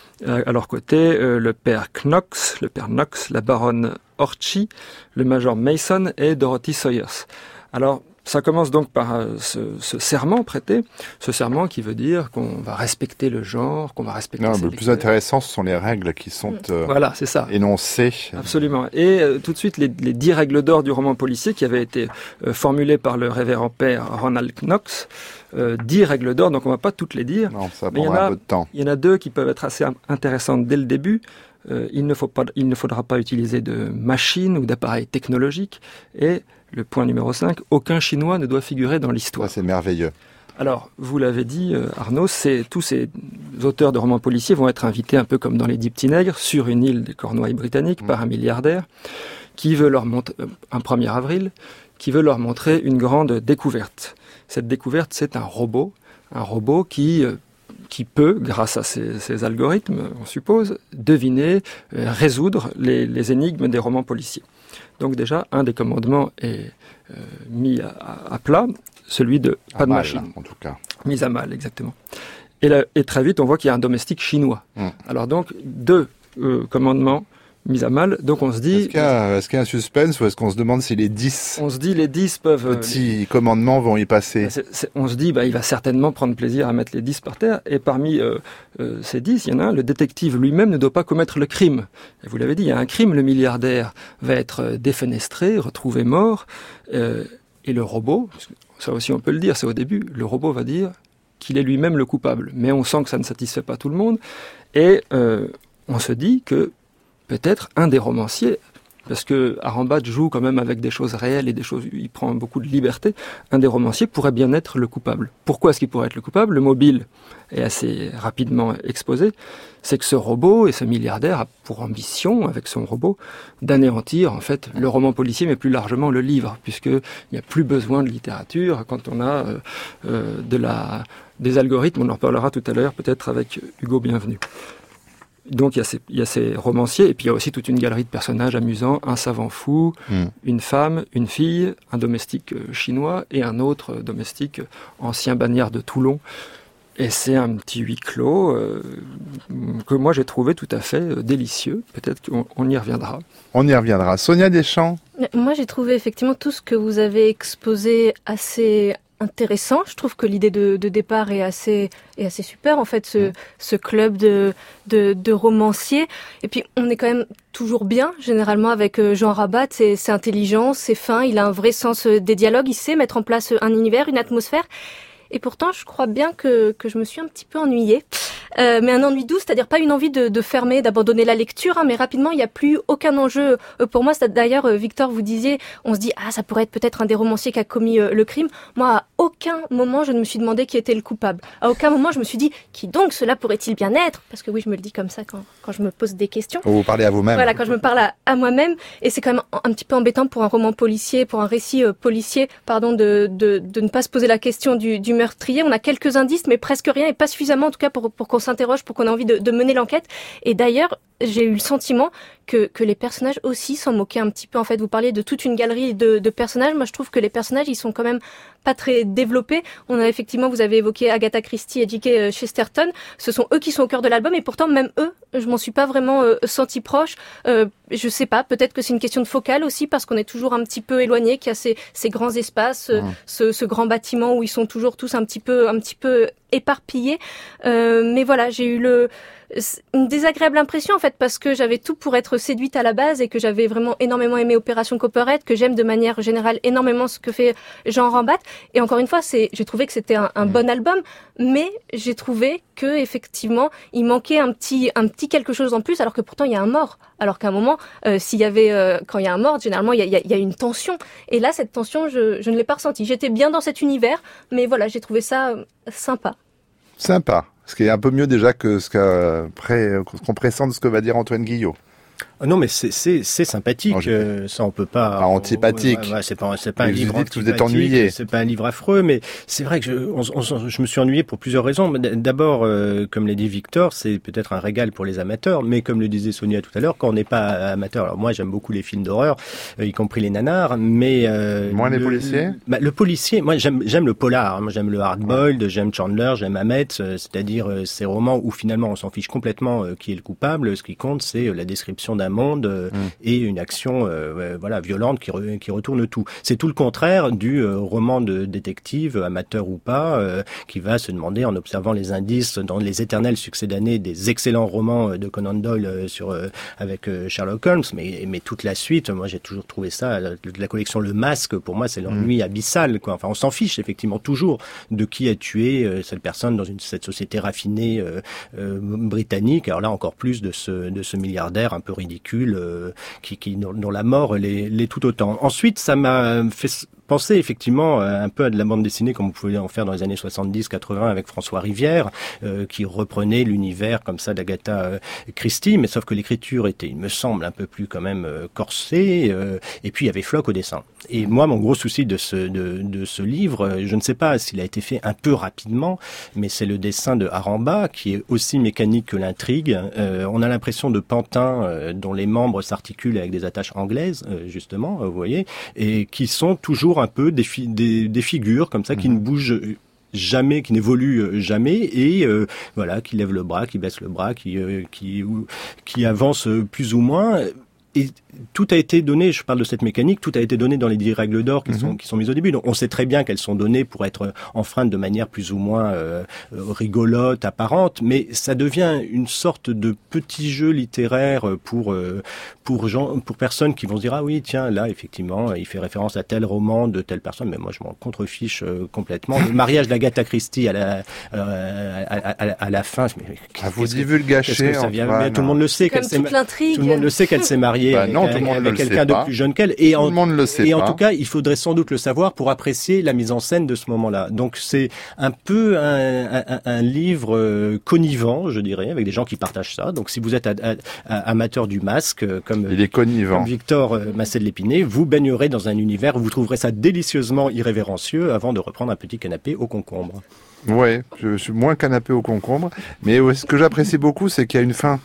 À leur côté, euh, le père Knox, le père Knox, la baronne Orchie, le major Mason et Dorothy Sawyers. Alors, ça commence donc par euh, ce, ce serment prêté, ce serment qui veut dire qu'on va respecter le genre, qu'on va respecter. Non, ses le plus intéressant, ce sont les règles qui sont euh, voilà, c'est ça. énoncées. Absolument. Et euh, tout de suite, les, les dix règles d'or du roman policier qui avaient été euh, formulées par le révérend père Ronald Knox. Euh, dix règles d'or, donc on va pas toutes les dire. Non, ça mais prendra a, un peu de temps. Il y en a deux qui peuvent être assez intéressantes dès le début. Euh, il ne faut pas, il ne faudra pas utiliser de machines ou d'appareils technologiques. Et le point numéro cinq, aucun Chinois ne doit figurer dans l'histoire. Ça, c'est merveilleux. Alors, vous l'avez dit, euh, Arnaud, c'est, tous ces auteurs de romans policiers vont être invités un peu comme dans Les Dix Petits Nègres, sur une île des Cornouailles britanniques, mmh. par un milliardaire, qui veut leur montrer, euh, un premier avril, qui veut leur montrer une grande découverte. Cette découverte, c'est un robot, un robot qui, euh, qui peut, grâce à ses, ses algorithmes, on suppose, deviner, euh, résoudre les, les énigmes des romans policiers. Donc déjà, un des commandements est euh, mis à, à plat, celui de pas à de mal, machine. En tout cas. Mis à mal, exactement. Et, là, et très vite, on voit qu'il y a un domestique chinois. Mmh. Alors donc, deux euh, commandements mise à mal. Donc on se dit... Est-ce qu'il y a, est-ce qu'il y a un suspense ou est-ce qu'on se demande si les dix on se dit les dix peuvent... petits les... commandements vont y passer? c'est, c'est, On se dit, bah, il va certainement prendre plaisir à mettre les dix par terre. Et parmi euh, euh, ces dix, il y en a un, le détective lui-même ne doit pas commettre le crime. Et vous l'avez dit, il y a un crime, le milliardaire va être défenestré, retrouvé mort. Euh, et le robot, ça aussi on peut le dire, c'est au début, le robot va dire qu'il est lui-même le coupable. Mais on sent que ça ne satisfait pas tout le monde. Et euh, on se dit que peut-être un des romanciers, parce que Arambat joue quand même avec des choses réelles et des choses, il prend beaucoup de liberté, un des romanciers pourrait bien être le coupable. Pourquoi est-ce qu'il pourrait être le coupable? Le mobile est assez rapidement exposé. C'est que ce robot et ce milliardaire a pour ambition, avec son robot, d'anéantir en fait le roman policier, mais plus largement le livre, puisqu'il n'y a plus besoin de littérature quand on a euh, euh, de la, des algorithmes. On en reparlera tout à l'heure, peut-être avec Hugo Bienvenu. Donc il y, a ces, il y a ces romanciers, et puis il y a aussi toute une galerie de personnages amusants, un savant fou, mmh. une femme, une fille, un domestique chinois et un autre domestique ancien bagnard de Toulon. Et c'est un petit huis clos euh, que moi j'ai trouvé tout à fait délicieux. Peut-être qu'on on y reviendra. On y reviendra. Sonia Deschamps. Moi j'ai trouvé effectivement tout ce que vous avez exposé assez intéressant. Je trouve que l'idée de, de départ est assez, est assez super. En fait, ce, ce club de, de, de romanciers. Et puis, on est quand même toujours bien, généralement, avec Jean Rabat. C'est, c'est intelligent, c'est fin. Il a un vrai sens des dialogues. Il sait mettre en place un univers, une atmosphère. Et pourtant, je crois bien que, que je me suis un petit peu ennuyée. Euh, mais un ennui doux, c'est-à-dire pas une envie de, de fermer, d'abandonner la lecture, hein, mais rapidement, il n'y a plus aucun enjeu euh, pour moi. C'est, d'ailleurs, euh, Victor, vous disiez, on se dit, ah, ça pourrait être peut-être un des romanciers qui a commis euh, le crime. Moi, à aucun moment, je ne me suis demandé qui était le coupable. À aucun moment, je me suis dit, qui donc cela pourrait-il bien être? Parce que oui, je me le dis comme ça quand, quand je me pose des questions. Vous parlez à vous-même. Voilà, quand je me parle à, à moi-même. Et c'est quand même un, un petit peu embêtant pour un roman policier, pour un récit euh, policier, pardon, de, de, de ne pas se poser la question du, du meurtrier. On a quelques indices, mais presque rien, et pas suffisamment en tout cas pour, pour qu'on s'interroge, pour qu'on ait envie de, de mener l'enquête. Et d'ailleurs, j'ai eu le sentiment que, que les personnages aussi s'en moquaient un petit peu. En fait, vous parliez de toute une galerie de, de personnages. Moi, je trouve que les personnages, ils sont quand même pas très développés. On a effectivement, vous avez évoqué Agatha Christie et J K Chesterton. Ce sont eux qui sont au cœur de l'album, et pourtant, même eux, je m'en suis pas vraiment euh, senti proche. Euh, je sais pas, peut-être que c'est une question de focale aussi, parce qu'on est toujours un petit peu éloigné, qu'il y a ces, ces grands espaces, mmh. ce, ce grand bâtiment où ils sont toujours tous un petit peu, un petit peu éparpillés. Euh, mais voilà, j'ai eu le une désagréable impression en fait, parce que j'avais tout pour être séduite à la base et que j'avais vraiment énormément aimé Opération Copperhead, que j'aime de manière générale énormément ce que fait Jean Rambat. Et encore une fois, c'est, j'ai trouvé que c'était un, un bon album, mais j'ai trouvé que effectivement il manquait un petit un petit quelque chose en plus, alors que pourtant il y a un mort. Alors qu'à un moment, euh, s'il y avait euh, quand il y a un mort, généralement il y a, il y a, il y a une tension. Et là, cette tension, je, je ne l'ai pas ressentie. J'étais bien dans cet univers, mais voilà, j'ai trouvé ça euh, sympa. Sympa. Ce qui est un peu mieux déjà que ce qu'on pressent de ce que va dire Antoine Guillot. Ah non, mais c'est c'est c'est sympathique. Non, euh, ça on peut pas. Pas antipathique. Ouais, ouais, c'est pas c'est pas un livre antipathique. Vous êtes ennuyé. C'est pas un livre affreux, mais c'est vrai que je on, on, je me suis ennuyé pour plusieurs raisons. D'abord, euh, comme l'a dit Victor, c'est peut-être un régal pour les amateurs, mais comme le disait Sonia tout à l'heure, quand on n'est pas amateur, alors moi j'aime beaucoup les films d'horreur, euh, y compris les nanars, mais euh, moins les policiers. Le, bah, le policier, moi j'aime j'aime le polar. Moi j'aime le hard-boiled, ouais. J'aime Chandler, j'aime Hammett, euh, c'est-à-dire euh, ces romans où finalement on s'en fiche complètement euh, qui est le coupable. Ce qui compte, c'est euh, la description d'un monde. Euh, mm. Et une action euh, voilà violente qui, re, qui retourne tout. C'est tout le contraire du euh, roman de détective, amateur ou pas, euh, qui va se demander en observant les indices dans les éternels succès d'année des excellents romans de Conan Doyle euh, sur euh, avec euh, Sherlock Holmes, mais mais toute la suite, moi j'ai toujours trouvé ça, la, la collection Le Masque, pour moi c'est l'ennui mmh. abyssal, quoi. Enfin on s'en fiche effectivement toujours de qui a tué euh, cette personne dans une cette société raffinée euh, euh, britannique. Alors là encore plus de ce de ce milliardaire un peu ridicule euh, qui qui dont la mort l'est, l'est tout autant. Ensuite ça m'a fait penser effectivement un peu à de la bande dessinée comme vous pouvez en faire dans les années soixante-dix quatre-vingts avec François Rivière euh, qui reprenait l'univers comme ça d'Agatha euh, Christie, mais sauf que l'écriture était, il me semble, un peu plus quand même euh, corsée, euh, et puis il y avait Floch au dessin. Et moi mon gros souci de ce de, de ce livre, je ne sais pas s'il a été fait un peu rapidement, mais c'est le dessin de Arambat qui est aussi mécanique que l'intrigue. Euh, on a l'impression de pantins euh, dont les membres s'articulent avec des attaches anglaises euh, justement, euh, vous voyez, et qui sont toujours un peu des, fi- des, des figures comme ça qui mmh. ne bougent jamais, qui n'évolue jamais, et euh, voilà, qui lève le bras, qui baisse le bras, qui euh, qui ou, qui avance plus ou moins. Et tout a été donné, je parle de cette mécanique, tout a été donné dans les dix règles d'or qui, mm-hmm. sont, qui sont mises au début. Donc on sait très bien qu'elles sont données pour être enfreintes de manière plus ou moins euh, rigolote, apparente, mais ça devient une sorte de petit jeu littéraire pour euh, pour gens, pour personnes qui vont se dire ah oui tiens là effectivement il fait référence à tel roman de telle personne, mais moi je m'en contrefiche euh, complètement. Le mariage d'Agatha Christie à la euh, à, à, à la fin, mais, à vous divulgacher, ça vient, mais tout le monde le sait qu'elle s'est toute l'intrigue. Tout le monde le sait qu'elle s'est mariée. Bah avec, non, tout le monde avec le quelqu'un sait de pas. plus jeune qu'elle. Et tout en, le monde le sait et pas. en tout cas, il faudrait sans doute le savoir pour apprécier la mise en scène de ce moment-là. Donc c'est un peu un, un, un livre euh, connivant, je dirais, avec des gens qui partagent ça. Donc si vous êtes a, a, a, amateur du masque, comme, il est connivant. comme Victor euh, Massé-de-L'Épinay, vous baignerez dans un univers où vous trouverez ça délicieusement irrévérencieux avant de reprendre un petit canapé au concombre. Ouais, je suis moins canapé au concombre, mais ce que j'apprécie beaucoup, c'est qu'il y a une fin.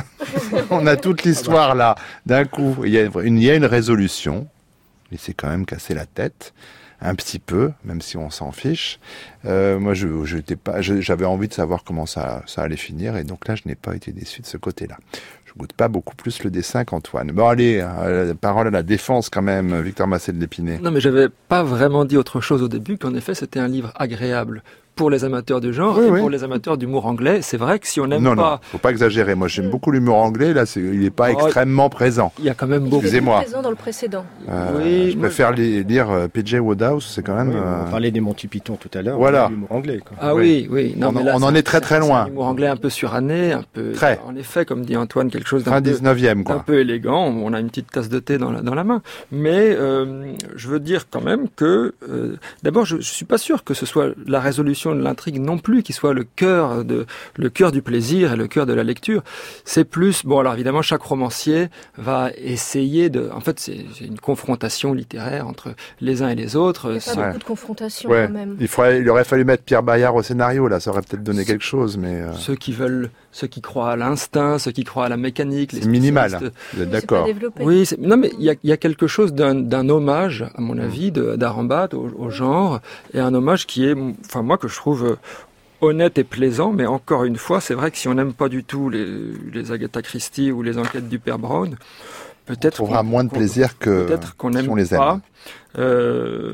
On a toute l'histoire là, d'un coup. Il y a une, il y a une résolution, et c'est quand même casser la tête, un petit peu, même si on s'en fiche. Euh, moi, je, je pas, je, j'avais envie de savoir comment ça, ça allait finir, et donc là, je n'ai pas été déçu de ce côté-là. Je goûte pas beaucoup plus le dessin qu'Antoine. Bon, allez, euh, parole à la défense quand même, Victor Massé-de-L'Épinay. Non, mais j'avais pas vraiment dit autre chose au début, qu'en effet, c'était un livre agréable. Pour les amateurs du genre, oui, et oui. pour les amateurs d'humour anglais, c'est vrai que si on n'aime non, pas... Non, faut pas exagérer. Moi, j'aime beaucoup l'humour anglais. Là, c'est, il est pas oh, extrêmement présent. Il y a quand même beaucoup... Excusez-moi. présent dans le précédent. Euh, oui, je moi... préfère li- lire euh, P J Wodehouse, c'est quand même... Oui, euh... On parlait des Monty Python tout à l'heure. Voilà. L'humour anglais, quoi. Ah oui, oui. Non, on mais en, là, on en est très très loin. C'est un humour anglais un peu suranné, un peu... Très. En effet, comme dit Antoine, quelque chose d'un fin peu... dix-neuvième, quoi. Un peu élégant. On a une petite tasse de thé dans la, dans la main. Mais euh, je veux dire quand même que... Euh, d'abord, je, je suis pas sûr que ce soit la résolution de l'intrigue non plus qui soit le cœur de le cœur du plaisir et le cœur de la lecture. C'est plus bon. Alors évidemment, chaque romancier va essayer de. En fait, c'est, c'est une confrontation littéraire entre les uns et les autres. Il n'y a pas ouais. beaucoup de confrontation ouais. quand même. Il faudrait, il aurait fallu mettre Pierre Bayard au scénario. Là, ça aurait peut-être donné quelque chose, mais euh... ceux qui veulent, ceux qui croient à l'instinct, ceux qui croient à la mécanique, les c'est minimal. Vous êtes d'accord? Oui, c'est, non, mais il y a, y a quelque chose d'un, d'un hommage, à mon avis, de, d'Arambat au, au genre, et un hommage qui est, enfin moi que je trouve honnête et plaisant, mais encore une fois, c'est vrai que si on n'aime pas du tout les, les Agatha Christie ou les enquêtes du père Brown, peut-être on trouvera moins de plaisir que peut-être qu'on si n'aime on les aime. pas. Euh,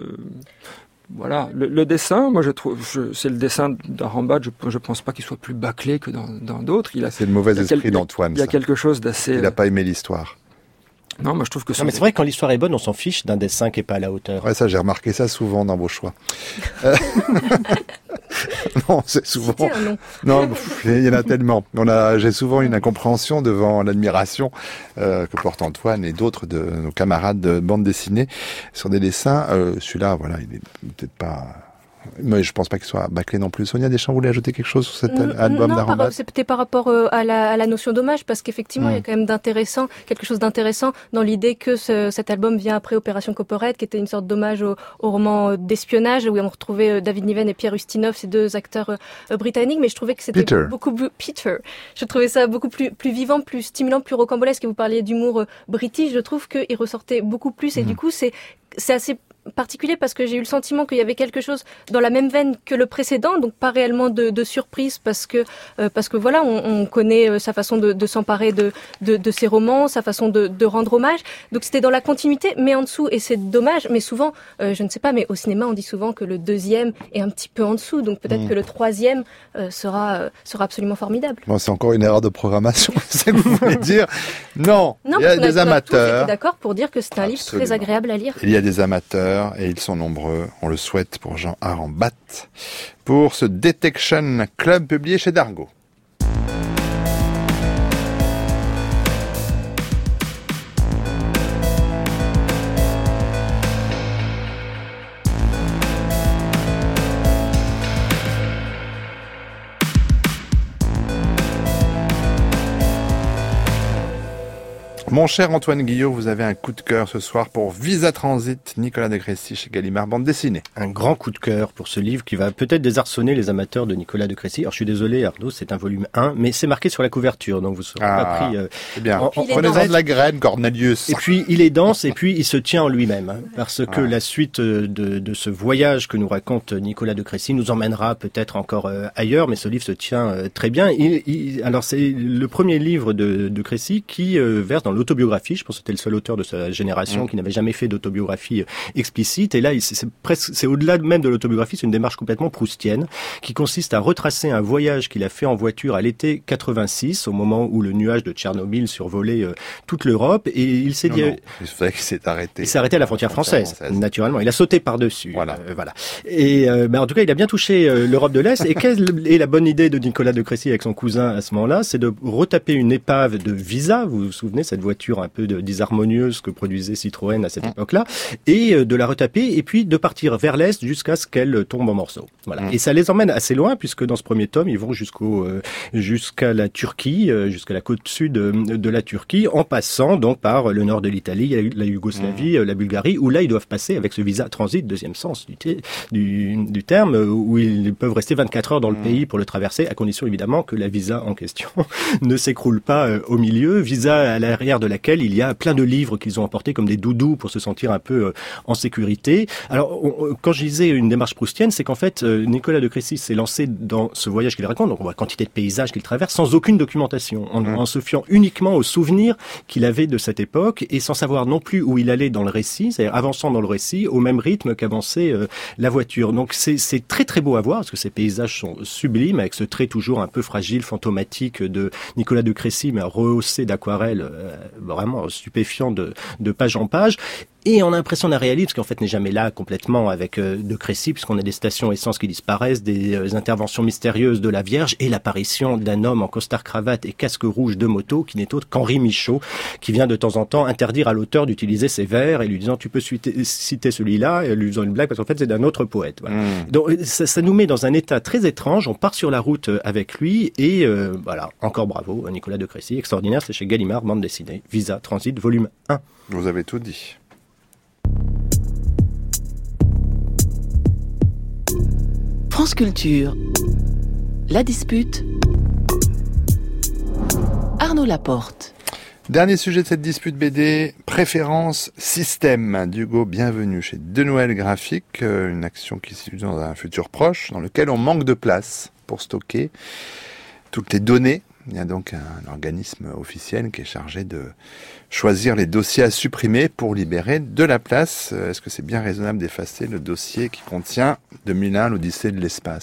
voilà, le, le dessin, moi je trouve, je, c'est le dessin d'Arambat, je, je pense pas qu'il soit plus bâclé que dans, dans d'autres. Il a, c'est le mauvais esprit quel, d'Antoine. Il y a ça. quelque chose d'assez. Il n'a pas aimé l'histoire. Non, moi je trouve que non, mais c'est vrai que quand l'histoire est bonne, on s'en fiche d'un dessin qui est pas à la hauteur. Ouais, ça j'ai remarqué ça souvent dans vos choix. euh... non, c'est souvent. Non, il y en a tellement. On a, j'ai souvent une incompréhension devant l'admiration euh, que porte Antoine et d'autres de nos camarades de bande dessinée sur des dessins. Euh, celui-là, voilà, il est peut-être pas. Mais je pense pas qu'il soit bâclé non plus. Sonia Deschamps voulait ajouter quelque chose sur cet N- album non, d'Arambat? Non, c'était par rapport euh, à, la, à la notion d'hommage, parce qu'effectivement, mmh. il y a quand même d'intéressant, quelque chose d'intéressant dans l'idée que ce, cet album vient après Opération Copperhead, qui était une sorte d'hommage au, au roman d'espionnage, où on retrouvait euh, David Niven et Pierre Ustinov, ces deux acteurs euh, britanniques, mais je trouvais que c'était Peter. beaucoup plus... Peter. Je trouvais ça beaucoup plus, plus vivant, plus stimulant, plus rocambolesque. Et vous parliez d'humour euh, british, je trouve qu'il ressortait beaucoup plus, et mmh. du coup, c'est, c'est assez particulier parce que j'ai eu le sentiment qu'il y avait quelque chose dans la même veine que le précédent, donc pas réellement de, de surprise parce que euh, parce que voilà, on, on connaît euh, sa façon de, de s'emparer de, de de ses romans, sa façon de, de rendre hommage. Donc c'était dans la continuité, mais en dessous, et c'est dommage. Mais souvent, euh, je ne sais pas, mais au cinéma, on dit souvent que le deuxième est un petit peu en dessous, donc peut-être mmh. que le troisième euh, sera euh, sera absolument formidable. Bon, c'est encore une erreur de programmation, c'est ça que vous voulez dire? Non, non, il y a des a, amateurs. On était d'accord pour dire que c'est un Absolument. livre très agréable à lire. Il y a des amateurs. Et ils sont nombreux, on le souhaite pour Jean Arambat, pour ce Detection Club publié chez Dargaud. Mon cher Antoine Guillot, vous avez un coup de cœur ce soir pour Visa Transit, Nicolas de Crécy chez Gallimard, bande dessinée. Un grand coup de cœur pour ce livre qui va peut-être désarçonner les amateurs de Nicolas de Crécy. Alors je suis désolé Arnaud, c'est un volume un, mais c'est marqué sur la couverture, donc vous ne serez ah, pas pris... Euh, c'est bien, en, en, prenez-en de la graine, Cornelius. Et puis il est dense, et puis il se tient en lui-même, hein, parce que ah. la suite de, de ce voyage que nous raconte Nicolas de Crécy nous emmènera peut-être encore euh, ailleurs, mais ce livre se tient euh, très bien. Il, il, alors c'est le premier livre de, de Crécy qui euh, verse dans l'autobiographie. Je pense que c'était le seul auteur de sa génération mmh. qui n'avait jamais fait d'autobiographie euh, explicite. Et là, c'est, c'est presque, c'est au-delà même de l'autobiographie, c'est une démarche complètement proustienne qui consiste à retracer un voyage qu'il a fait en voiture à l'été quatre-vingt-six, au moment où le nuage de Tchernobyl survolait euh, toute l'Europe. Et il s'est non, dit, non. Il fallait qu'il s'est arrêté. Il s'est arrêté à la frontière française, française. naturellement. Il a sauté par-dessus. Voilà. Euh, voilà. Et euh, ben, en tout cas, il a bien touché euh, l'Europe de l'Est. Et quelle est la bonne idée de Nicolas de Crécy avec son cousin à ce moment-là? C'est de retaper une épave de Visa. Vous vous souvenez, cette voiture un peu de, disharmonieuse que produisait Citroën à cette mmh. époque-là, et euh, de la retaper et puis de partir vers l'Est jusqu'à ce qu'elle tombe en morceaux. Voilà. Mmh. Et ça les emmène assez loin puisque dans ce premier tome, ils vont jusqu'au euh, jusqu'à la Turquie, euh, jusqu'à la côte sud de, de la Turquie, en passant donc par le nord de l'Italie, la Yougoslavie, mmh. la Bulgarie, où là ils doivent passer avec ce visa transit, deuxième sens du, t- du, du terme, où ils peuvent rester vingt-quatre heures dans le mmh. pays pour le traverser, à condition évidemment que la visa en question ne s'écroule pas euh, au milieu. Visa à l'arrière de laquelle il y a plein de livres qu'ils ont emportés comme des doudous pour se sentir un peu euh, en sécurité. Alors, on, quand je disais une démarche proustienne, c'est qu'en fait, euh, Nicolas de Crécy s'est lancé dans ce voyage qu'il raconte, donc on voit quantité de paysages qu'il traverse, sans aucune documentation, en, mmh. en se fiant uniquement aux souvenirs qu'il avait de cette époque, et sans savoir non plus où il allait dans le récit, c'est-à-dire avançant dans le récit, au même rythme qu'avançait euh, la voiture. Donc c'est, c'est très très beau à voir, parce que ces paysages sont sublimes, avec ce trait toujours un peu fragile, fantomatique de Nicolas de Crécy, mais rehaussé d'aquarelle, euh, vraiment stupéfiant de, de page en page. Et on a l'impression d'un réalisme, parce qu'en fait n'est jamais là complètement avec euh, de Crécy, puisqu'on a des stations essence qui disparaissent, des euh, interventions mystérieuses de la Vierge, et l'apparition d'un homme en costard-cravate et casque rouge de moto, qui n'est autre qu'Henri Michaud, qui vient de temps en temps interdire à l'auteur d'utiliser ses vers, et lui disant tu peux citer, citer celui-là, et lui faisant une blague, parce qu'en fait c'est d'un autre poète. Voilà. Mmh. Donc ça, ça nous met dans un état très étrange, on part sur la route avec lui, et euh, voilà, encore bravo, Nicolas de Crécy, extraordinaire, c'est chez Gallimard, bande dessinée, Visa Transit, volume un. Vous avez tout dit. France Culture, La Dispute, Arnaud Laporte. Dernier sujet de cette dispute B D, préférence système d'Hugo Bienvenu chez De Noël Graphique, une action qui se situe dans un futur proche, dans lequel on manque de place pour stocker toutes les données. Il y a donc un organisme officiel qui est chargé de choisir les dossiers à supprimer pour libérer de la place. Est-ce que c'est bien raisonnable d'effacer le dossier qui contient deux mille un, l'Odyssée de l'espace ?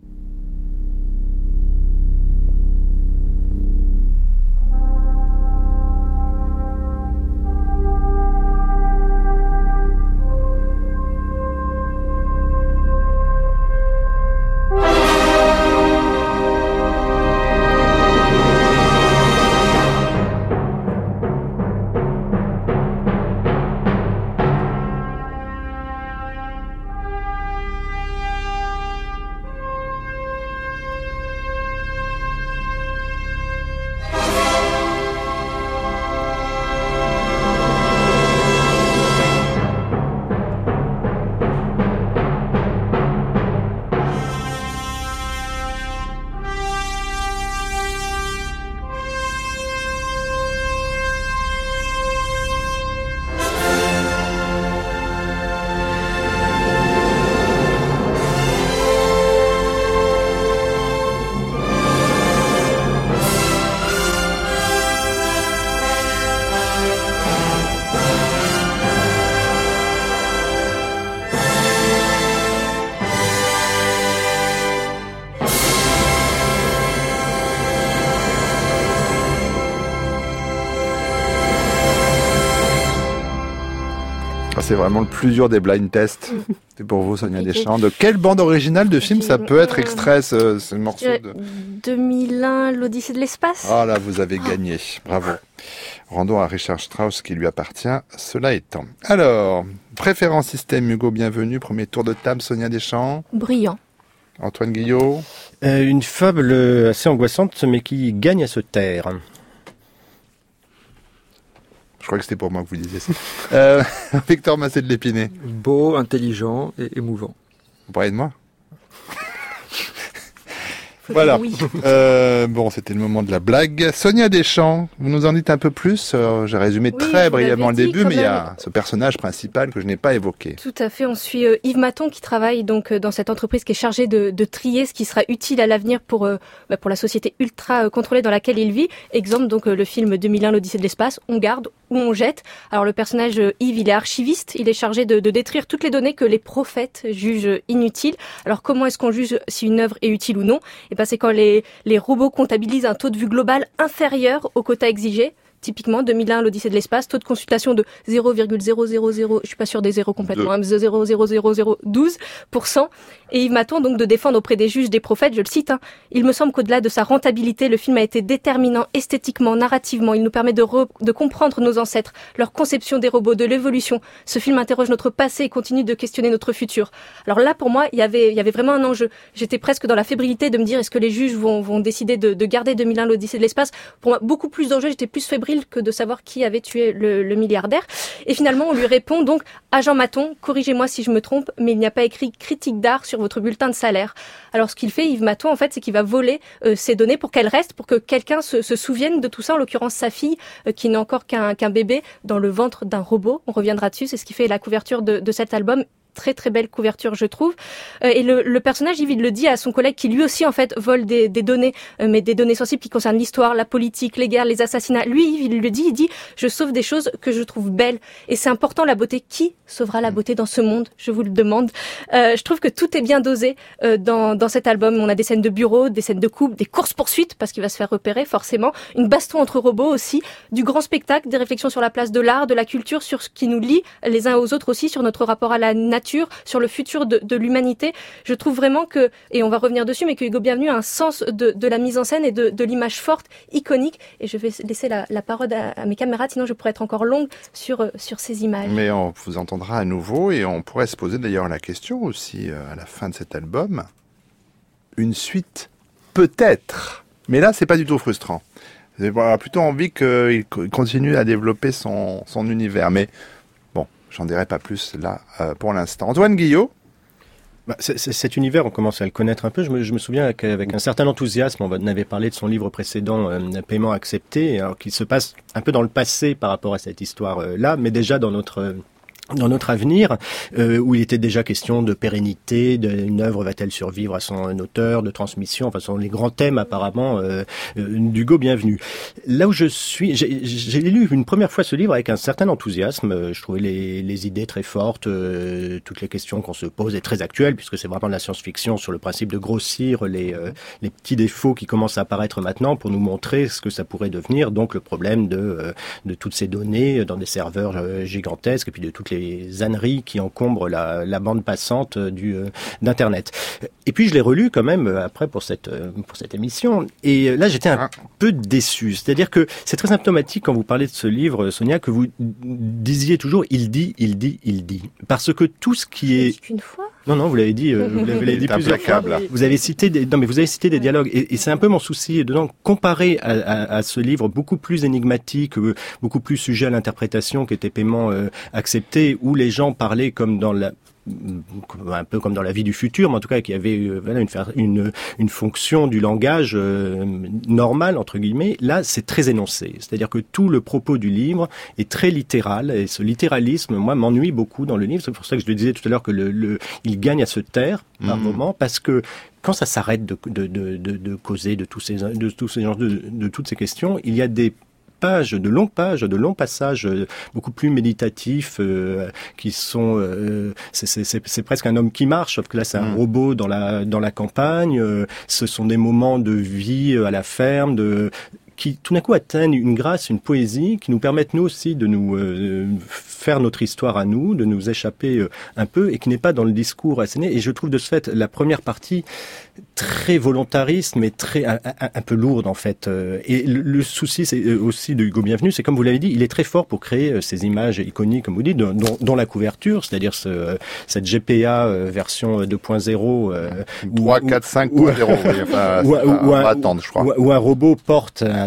C'est vraiment le plus dur des blind tests. C'est pour vous, Sonia Deschamps. De quelle bande originale de film ça peut être extrait, ce, ce morceau de... deux mille un, l'Odyssée de l'espace. Ah là, vous avez gagné. Bravo. Rendons à Richard Strauss qui lui appartient, cela étant. Alors, préférence système, Hugo Bienvenu, premier tour de table, Sonia Deschamps. Brillant. Antoine Guillot. Euh, une fable assez angoissante, mais qui gagne à se taire. crois que c'était pour moi que vous disiez ça. Euh, Victor Massé de l'Épinay. Beau, intelligent et émouvant. Vous parlez de moi? Voilà. Oui. Euh, bon, c'était le moment de la blague. Sonia Deschamps, vous nous en dites un peu plus. euh, J'ai résumé oui, très brièvement le début, mais il y a ce personnage principal que je n'ai pas évoqué. Tout à fait. On suit euh, Yves Maton qui travaille donc euh, dans cette entreprise qui est chargée de, de trier ce qui sera utile à l'avenir pour euh, bah, pour la société ultra euh, contrôlée dans laquelle il vit. Exemple donc euh, le film deux mille un, l'Odyssée de l'espace. On garde ou on jette. Alors le personnage euh, Yves, il est archiviste. Il est chargé de, de détruire toutes les données que les prophètes jugent inutiles. Alors comment est-ce qu'on juge si une œuvre est utile ou non? Et ben c'est quand les les robots comptabilisent un taux de vue global inférieur au quota exigé. Typiquement, deux mille un, l'Odyssée de l'espace, taux de consultation de zéro virgule zéro zéro zéro, je suis pas sûre des zéros complètement, hein, zéro virgule zéro zéro zéro douze pour cent. Et Yves Maton, donc, de défendre auprès des juges des prophètes, je le cite, hein, il me semble qu'au-delà de sa rentabilité, le film a été déterminant esthétiquement, narrativement. Il nous permet de, re- de comprendre nos ancêtres, leur conception des robots, de l'évolution. Ce film interroge notre passé et continue de questionner notre futur. Alors là, pour moi, il y avait, il y avait vraiment un enjeu. J'étais presque dans la fébrilité de me dire, est-ce que les juges vont, vont décider de, de garder deux mille un, l'Odyssée de l'espace? Pour moi, beaucoup plus d'enjeux. J'étais plus fébrile que de savoir qui avait tué le, le milliardaire. Et finalement, on lui répond donc, agent Maton, corrigez-moi si je me trompe, mais il n'y a pas écrit critique d'art sur votre bulletin de salaire. Alors, ce qu'il fait, Yves Maton, en fait, c'est qu'il va voler euh, ces données pour qu'elles restent, pour que quelqu'un se, se souvienne de tout ça, en l'occurrence sa fille, euh, qui n'est encore qu'un, qu'un bébé dans le ventre d'un robot. On reviendra dessus, c'est ce qui fait la couverture de, de cet album. Très très belle couverture, je trouve. Euh, et le, le personnage, il le dit à son collègue qui lui aussi en fait vole des, des données, euh, mais des données sensibles qui concernent l'histoire, la politique, les guerres, les assassinats. Lui, il le dit, il dit, je sauve des choses que je trouve belles. Et c'est important, la beauté. Qui sauvera la beauté dans ce monde? Je vous le demande. Euh, je trouve que tout est bien dosé euh, dans, dans cet album. On a des scènes de bureau, des scènes de couple, des courses-poursuites parce qu'il va se faire repérer forcément, une baston entre robots aussi, du grand spectacle, des réflexions sur la place de l'art, de la culture, sur ce qui nous lie les uns aux autres aussi, sur notre rapport à la nature, sur le futur de, de l'humanité. Je trouve vraiment que, et on va revenir dessus, mais que Hugo Bienvenu a un sens de, de la mise en scène et de, de l'image forte, iconique. Et je vais laisser la, la parole à, à mes camarades, sinon je pourrais être encore longue sur, sur ces images. Mais on vous entendra à nouveau et on pourrait se poser d'ailleurs la question aussi à la fin de cet album. Une suite, peut-être. Mais là, c'est pas du tout frustrant. J'ai plutôt envie qu'il continue à développer son, son univers. Mais j'en dirai pas plus là euh, pour l'instant. Antoine Guillot. Bah, c'est, c'est, cet univers, on commence à le connaître un peu. Je me, je me souviens qu'avec un certain enthousiasme, on avait parlé de son livre précédent, euh, Paiement accepté, alors qu'il se passe un peu dans le passé par rapport à cette histoire-là, mais déjà dans notre... Euh, dans notre avenir, euh, où il était déjà question de pérennité, d'une œuvre va-t-elle survivre à son auteur, de transmission, enfin, ce sont les grands thèmes apparemment euh, euh, d'Hugo Bienvenu. Là où je suis, j'ai, j'ai lu une première fois ce livre avec un certain enthousiasme. Je trouvais les, les idées très fortes, euh, toutes les questions qu'on se pose et très actuelles, puisque c'est vraiment de la science-fiction sur le principe de grossir les, euh, les petits défauts qui commencent à apparaître maintenant pour nous montrer ce que ça pourrait devenir. Donc le problème de, euh, de toutes ces données dans des serveurs euh, gigantesques et puis de toutes les les âneries qui encombrent la, la bande passante du, euh, d'Internet. Et puis je l'ai relu quand même après pour cette, euh, pour cette émission. Et là j'étais un peu déçu. C'est-à-dire que c'est très symptomatique quand vous parlez de ce livre, Sonia, que vous disiez toujours « il dit, il dit, il dit ». Parce que tout ce qui est... Juste une fois. Non, non, vous l'avez dit, euh, vous l'avez dit plusieurs fois. Vous avez cité des, non, mais vous avez cité des dialogues, et, et c'est un peu mon souci dedans, comparé à, à, à ce livre beaucoup plus énigmatique, euh, beaucoup plus sujet à l'interprétation, qui était Paiement euh, accepté, où les gens parlaient comme dans la un peu comme dans la vie du futur, mais en tout cas qui avait euh, voilà, une, une, une fonction du langage euh, normal, entre guillemets. Là, c'est très énoncé. C'est-à-dire que tout le propos du livre est très littéral, et ce littéralisme, moi, m'ennuie beaucoup dans le livre. C'est pour ça que je le disais tout à l'heure que le, le, il gagne à se taire par mmh. moment, parce que quand ça s'arrête de, de, de, de, de causer de tous ces, de tous ces genres de, de toutes ces questions, il y a des pages, de longues pages, de longs passages euh, beaucoup plus méditatifs euh, qui sont euh, c'est, c'est, c'est, c'est presque un homme qui marche, sauf que là c'est un mmh. robot dans la dans la campagne. Euh, ce sont des moments de vie à la ferme, de qui tout d'un coup atteignent une grâce, une poésie qui nous permettent nous aussi de nous euh, faire notre histoire à nous, de nous échapper euh, un peu, et qui n'est pas dans le discours asséné. Et je trouve de ce fait la première partie très volontariste, mais très un, un, un peu lourde en fait. Et le, le souci c'est aussi de Hugo Bienvenu, c'est comme vous l'avez dit, il est très fort pour créer ces images iconiques, comme vous dites, dont, dont la couverture, c'est-à-dire ce, cette G P A version deux point zéro, trois, quatre, cinq point zéro, enfin, ou, ou, on va attendre, je crois. Où, où un robot porte un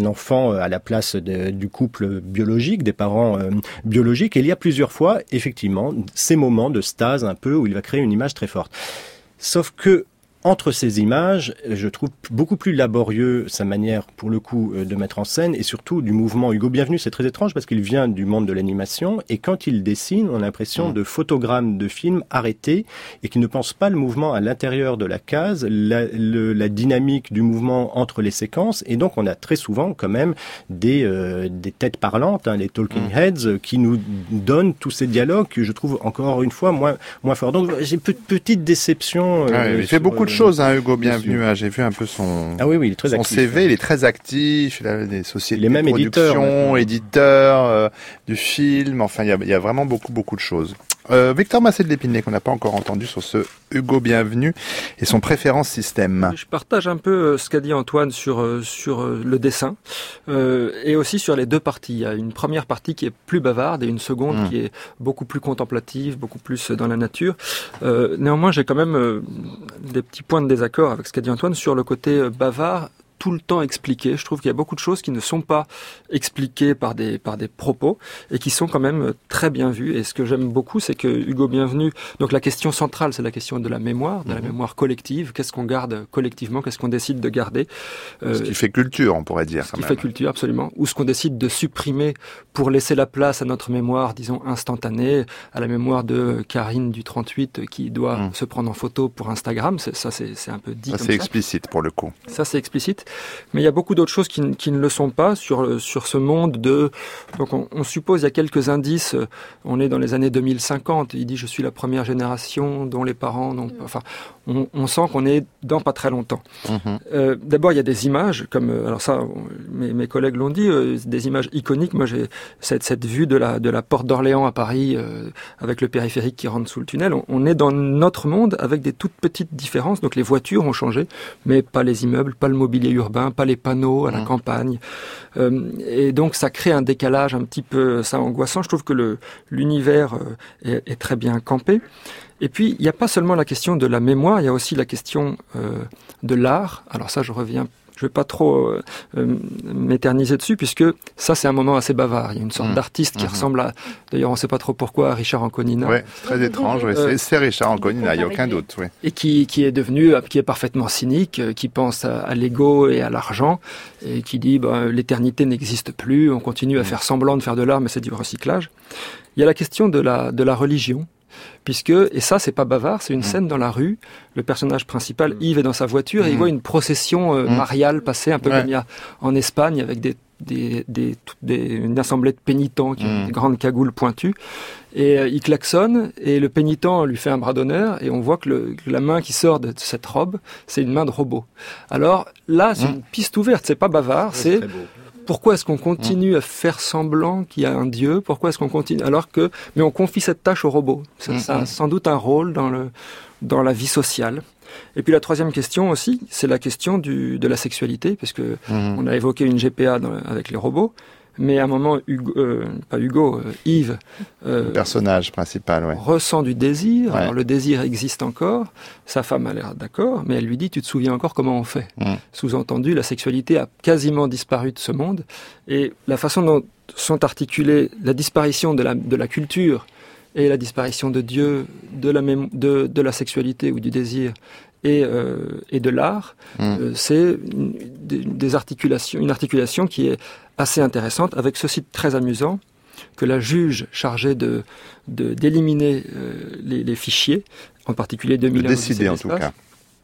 un enfant à la place de, du couple biologique, des parents euh, biologiques. Et il y a plusieurs fois, effectivement, ces moments de stase un peu où il va créer une image très forte. Sauf que entre ces images, je trouve beaucoup plus laborieux sa manière, pour le coup, de mettre en scène, et surtout du mouvement. Hugo Bienvenu, c'est très étrange parce qu'il vient du monde de l'animation, et quand il dessine, on a l'impression mmh. de photogrammes de films arrêtés, et qui ne pense pas le mouvement à l'intérieur de la case, la, le, la dynamique du mouvement entre les séquences, et donc on a très souvent quand même des, euh, des têtes parlantes, hein, les talking mmh. heads, qui nous donnent tous ces dialogues que je trouve encore une fois moins, moins forts. Donc j'ai une petite déception. Euh, ouais, il fait beaucoup de choses, hein, Hugo Bienvenu. Hein, j'ai vu un peu son, ah oui, oui, il est très son actif, C V, hein. il est très actif. Il a des sociétés il est même de production, éditeur, éditeur euh, du film. Enfin, il y a, il y a vraiment beaucoup, beaucoup de choses. Euh, Victor Massé de l'Épinay, qu'on n'a pas encore entendu sur ce Hugo Bienvenu et son préférence système. Je partage un peu ce qu'a dit Antoine sur sur le dessin euh, et aussi sur les deux parties. Il y a une première partie qui est plus bavarde et une seconde mmh. qui est beaucoup plus contemplative, beaucoup plus dans la nature. Euh, néanmoins, j'ai quand même euh, des petits points de désaccord avec ce qu'a dit Antoine sur le côté bavard. Tout le temps expliqué. Je trouve qu'il y a beaucoup de choses qui ne sont pas expliquées par des par des propos et qui sont quand même très bien vues. Et ce que j'aime beaucoup, c'est que Hugo Bienvenu. Donc la question centrale, c'est la question de la mémoire, de mmh. la mémoire collective. Qu'est-ce qu'on garde collectivement ? Qu'est-ce qu'on décide de garder ? euh, Ce qui fait culture, on pourrait dire. Ce quand qui même. fait culture, absolument. Ou ce qu'on décide de supprimer pour laisser la place à notre mémoire, disons instantanée, à la mémoire de Karine du trente-huit qui doit mmh. se prendre en photo pour Instagram. C'est, ça, c'est, c'est un peu dit. Ça, comme c'est ça. explicite pour le coup. Ça, c'est explicite. Mais il y a beaucoup d'autres choses qui, qui ne le sont pas sur sur ce monde de. Donc on, on suppose il y a quelques indices. On est dans les années deux mille cinquante. Il dit je suis la première génération dont les parents n'ont pas. Enfin, on, on sent qu'on est dans pas très longtemps. Mm-hmm. Euh, d'abord il y a des images comme alors ça mes, mes collègues l'ont dit euh, des images iconiques. Moi j'ai cette cette vue de la de la porte d'Orléans à Paris euh, avec le périphérique qui rentre sous le tunnel. On, on est dans notre monde avec des toutes petites différences. Donc les voitures ont changé, mais pas les immeubles, pas le mobilier urbain, pas les panneaux à la mmh. campagne. Euh, et donc ça crée un décalage un petit peu ça angoissant. Je trouve que le l'univers euh, est, est très bien campé. Et puis il n'y a pas seulement la question de la mémoire, il y a aussi la question euh, de l'art. Alors ça je reviens je ne vais pas trop euh, m'éterniser dessus, puisque ça, c'est un moment assez bavard. Il y a une sorte mmh. d'artiste qui mmh. ressemble à... D'ailleurs, on ne sait pas trop pourquoi, à Richard Anconina. Oui, c'est très étrange. Ouais. Euh, c'est, c'est Richard Anconina, il n'y a aucun doute. Ouais. Et qui, qui est devenu, qui est parfaitement cynique, qui pense à, à l'ego et à l'argent, et qui dit bah, l'éternité n'existe plus, on continue à faire semblant de faire de l'art, mais c'est du recyclage. Il y a la question de la, de la religion. Puisque, et ça c'est pas bavard, c'est une mmh. scène dans la rue, le personnage principal, Yves, est dans sa voiture mmh. et il voit une procession euh, mmh. mariale passer, un peu ouais. comme il y a en Espagne, avec des, des, des, des, une assemblée de pénitents qui mmh. ont des grandes cagoules pointues, et euh, il klaxonne, et le pénitent lui fait un bras d'honneur, et on voit que, le, que la main qui sort de cette robe, c'est une main de robot. Alors là, c'est mmh. une piste ouverte, c'est pas bavard, ouais, c'est... c'est pourquoi est-ce qu'on continue à faire semblant qu'il y a un Dieu ? Pourquoi est-ce qu'on continue alors que mais on confie cette tâche au robot ? Ça, ça a sans doute un rôle dans le dans la vie sociale. Et puis la troisième question aussi, c'est la question du de la sexualité, parce que mmh. on a évoqué une G P A dans, avec les robots. Mais à un moment, Hugo, euh, pas Hugo, euh, Yves, euh, le personnage principal, ouais. ressent du désir. Ouais. Alors le désir existe encore. Sa femme a l'air d'accord, mais elle lui dit "Tu te souviens encore comment on fait ?" mmh. Sous-entendu, la sexualité a quasiment disparu de ce monde. Et la façon dont sont articulées la disparition de la de la culture et la disparition de Dieu, de la même, de de la sexualité ou du désir. Et, euh, et de l'art, mmh. euh, c'est une, des, des articulations, une articulation qui est assez intéressante, avec ceci de très amusant, que la juge chargée de, de d'éliminer euh, les, les fichiers, en particulier deux mille un, de décider en tout cas,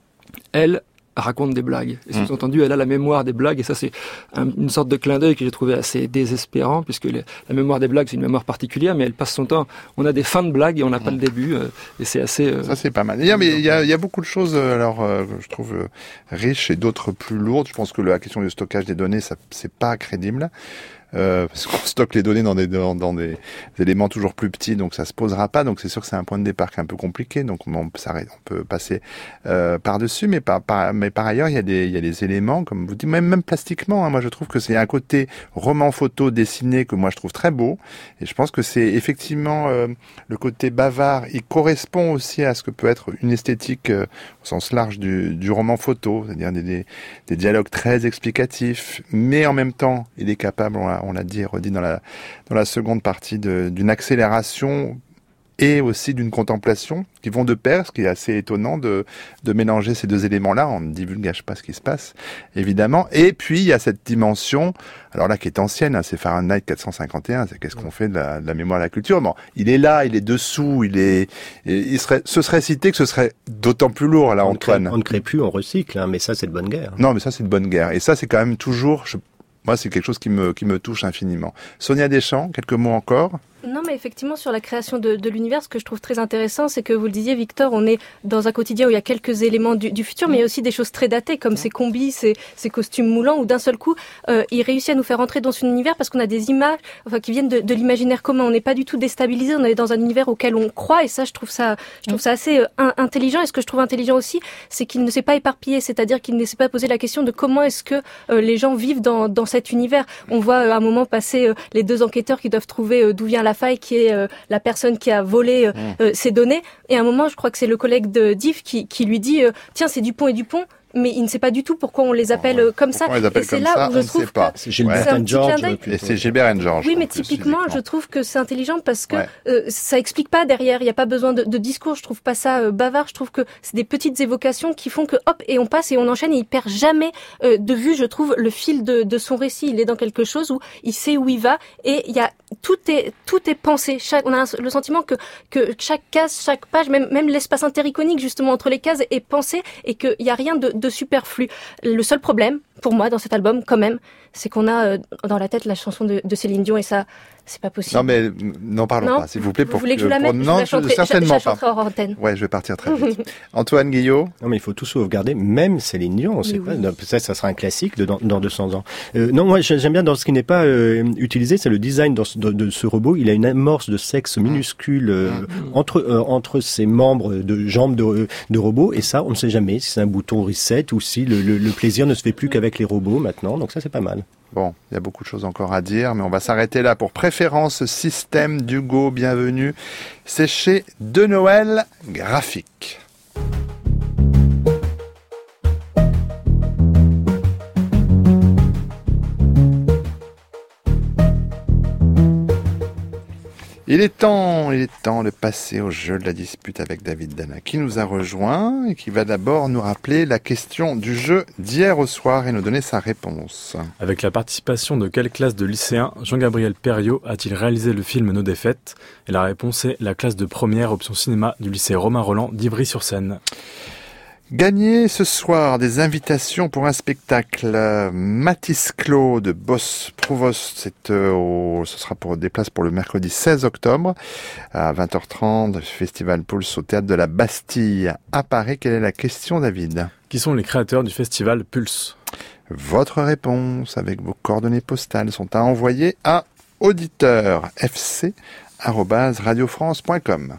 elle raconte des blagues. Et sous-entendu, elle a la mémoire des blagues, et ça c'est un, une sorte de clin d'œil que j'ai trouvé assez désespérant, puisque les, la mémoire des blagues c'est une mémoire particulière, mais elle passe son temps, on a des fins de blagues et on n'a mmh. pas le début, euh, et c'est assez... Euh, ça c'est pas mal. Il y a, mais il y a, il y a beaucoup de choses, alors euh, je trouve euh, riches et d'autres plus lourdes. Je pense que la question du stockage des données, ça c'est pas crédible. euh, parce qu'on stocke les données dans des, dans, dans des éléments toujours plus petits, donc ça se posera pas. Donc c'est sûr que c'est un point de départ qui est un peu compliqué. Donc on, on peut passer euh, par-dessus, mais par, par, mais par ailleurs, il y a des, il y a des éléments, comme vous dites, même, même plastiquement. Hein, moi, je trouve que c'est un côté roman photo dessiné que moi je trouve très beau. Et je pense que c'est effectivement euh, le côté bavard. Il correspond aussi à ce que peut être une esthétique euh, au sens large du, du roman photo, c'est-à-dire des, des, des dialogues très explicatifs, mais en même temps, il est capable, on l'a, on l'a dit et redit dans la, dans la seconde partie, de, d'une accélération et aussi d'une contemplation qui vont de pair, ce qui est assez étonnant de, de mélanger ces deux éléments-là. On ne divulgage pas ce qui se passe, évidemment. Et puis, il y a cette dimension, alors là, qui est ancienne, hein, c'est Fahrenheit quatre cent cinquante et un, c'est qu'est-ce qu'on fait de la, de la mémoire à la culture. Bon, il est là, il est dessous, il est, il serait, ce serait cité que ce serait d'autant plus lourd, là, on Antoine. Crée, on ne crée plus, on recycle, hein, mais ça, c'est de bonne guerre. Non, mais ça, c'est de bonne guerre. Et ça, c'est quand même toujours, je, moi, c'est quelque chose qui me, qui me touche infiniment. Sonia Deschamps, quelques mots encore? Non, mais effectivement, sur la création de, de l'univers, ce que je trouve très intéressant, c'est que vous le disiez, Victor, on est dans un quotidien où il y a quelques éléments du, du futur, mais il y a aussi des choses très datées, comme ces combis, ces, ces costumes moulants, où d'un seul coup, euh, il réussit à nous faire entrer dans son univers parce qu'on a des images, enfin, qui viennent de, de l'imaginaire commun. On n'est pas du tout déstabilisé, on est dans un univers auquel on croit, et ça, je trouve ça, je trouve ça assez euh, intelligent. Et ce que je trouve intelligent aussi, c'est qu'il ne s'est pas éparpillé, c'est-à-dire qu'il ne s'est pas posé la question de comment est-ce que euh, les gens vivent dans, dans cet univers. On voit euh, à un moment passer euh, les deux enquêteurs qui doivent trouver euh, d'où vient la faille, qui est euh, la personne qui a volé euh, mmh. euh, ces données. Et à un moment, je crois que c'est le collègue de Diff qui, qui lui dit euh, « Tiens, c'est Dupont et Dupont ». Mais il ne sait pas du tout pourquoi on les appelle oh, ouais. comme ça. Et c'est là ça, où je trouve que c'est Gilbert ouais. George. Et c'est Gilbert George. Oui, mais typiquement, je trouve que c'est intelligent parce que ouais. euh, ça explique pas derrière. Il n'y a pas besoin de, de discours. Je trouve pas ça euh, bavard. Je trouve que c'est des petites évocations qui font que hop et on passe et on enchaîne et il perd jamais euh, de vue. Je trouve le fil de, de son récit. Il est dans quelque chose où il sait où il va et il y a tout est tout est pensé. Chaque, on a le sentiment que que chaque case, chaque page, même même l'espace intericonique justement entre les cases est pensé et qu'il y a rien de, de superflu. Le seul problème, pour moi, dans cet album, quand même, c'est qu'on a euh, dans la tête la chanson de, de Céline Dion et ça, c'est pas possible. Non, mais n'en parlons non. pas, s'il vous plaît. Vous pour voulez que, que je la mette pour... Non, je la je, certainement je, je pas. Hors antenne. Ouais, je vais partir très vite. Antoine Guillot. Non, mais il faut tout sauvegarder, même Céline Dion. On sait oui. pas. Peut-être ça sera un classique de dans, dans deux cents ans. Euh, non, moi, j'aime bien dans ce qui n'est pas euh, utilisé, c'est le design dans ce, de, de ce robot. Il a une amorce de sexe minuscule euh, mmh. entre euh, entre ses membres de jambes de, de robot, et ça, on ne sait jamais si c'est un bouton reset ou si le, le, le plaisir ne se fait plus qu'avec les robots maintenant. Donc ça, c'est pas mal. Bon, il y a beaucoup de choses encore à dire, mais on va s'arrêter là pour Préférence Système d'Hugo. Bienvenue. C'est chez De Noël Graphique. Il est temps, il est temps de passer au jeu de la dispute avec David Dana, qui nous a rejoint et qui va d'abord nous rappeler la question du jeu d'hier au soir et nous donner sa réponse. Avec la participation de quelle classe de lycéens Jean-Gabriel Perriot a-t-il réalisé le film Nos défaites ? Et la réponse est la classe de première option cinéma du lycée Romain Roland d'Ivry-sur-Seine. Gagnez ce soir des invitations pour un spectacle Matisse Clos de Boss Provost. C'est, euh, au, ce sera pour des places pour le mercredi seize octobre à vingt heures trente, Festival Pulse au Théâtre de la Bastille à Paris. Quelle est la question, David ? Qui sont les créateurs du festival Pulse ? Votre réponse avec vos coordonnées postales sont à envoyer à auditeur f c arobase radio france point com.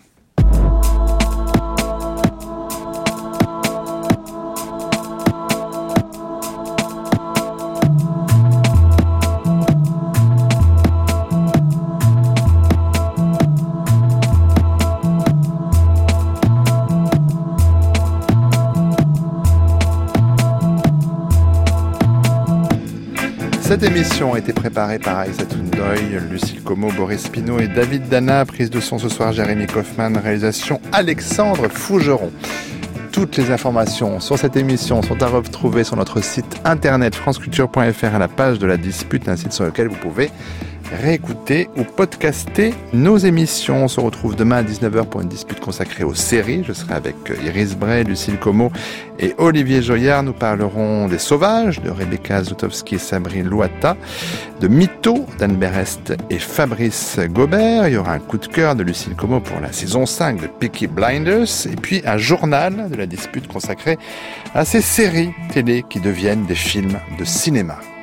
Cette émission a été préparée par Aïssa Toundoy, Lucille Como, Boris Pinault et David Dana. Prise de son ce soir, Jérémy Kaufmann. Réalisation, Alexandre Fougeron. Toutes les informations sur cette émission sont à retrouver sur notre site internet franceculture point f r à la page de la dispute, un site sur lequel vous pouvez réécouter ou podcaster nos émissions. On se retrouve demain à dix-neuf heures pour une dispute consacrée aux séries. Je serai avec Iris Bray, Lucille Como et Olivier Joyard. Nous parlerons des Sauvages de Rebecca Zlotowski et Sabrine Louata, de Mytho d'Anne Berest et Fabrice Gobert. Il y aura un coup de cœur de Lucille Como pour la saison cinq de Peaky Blinders et puis un journal de la dispute consacré à ces séries télé qui deviennent des films de cinéma.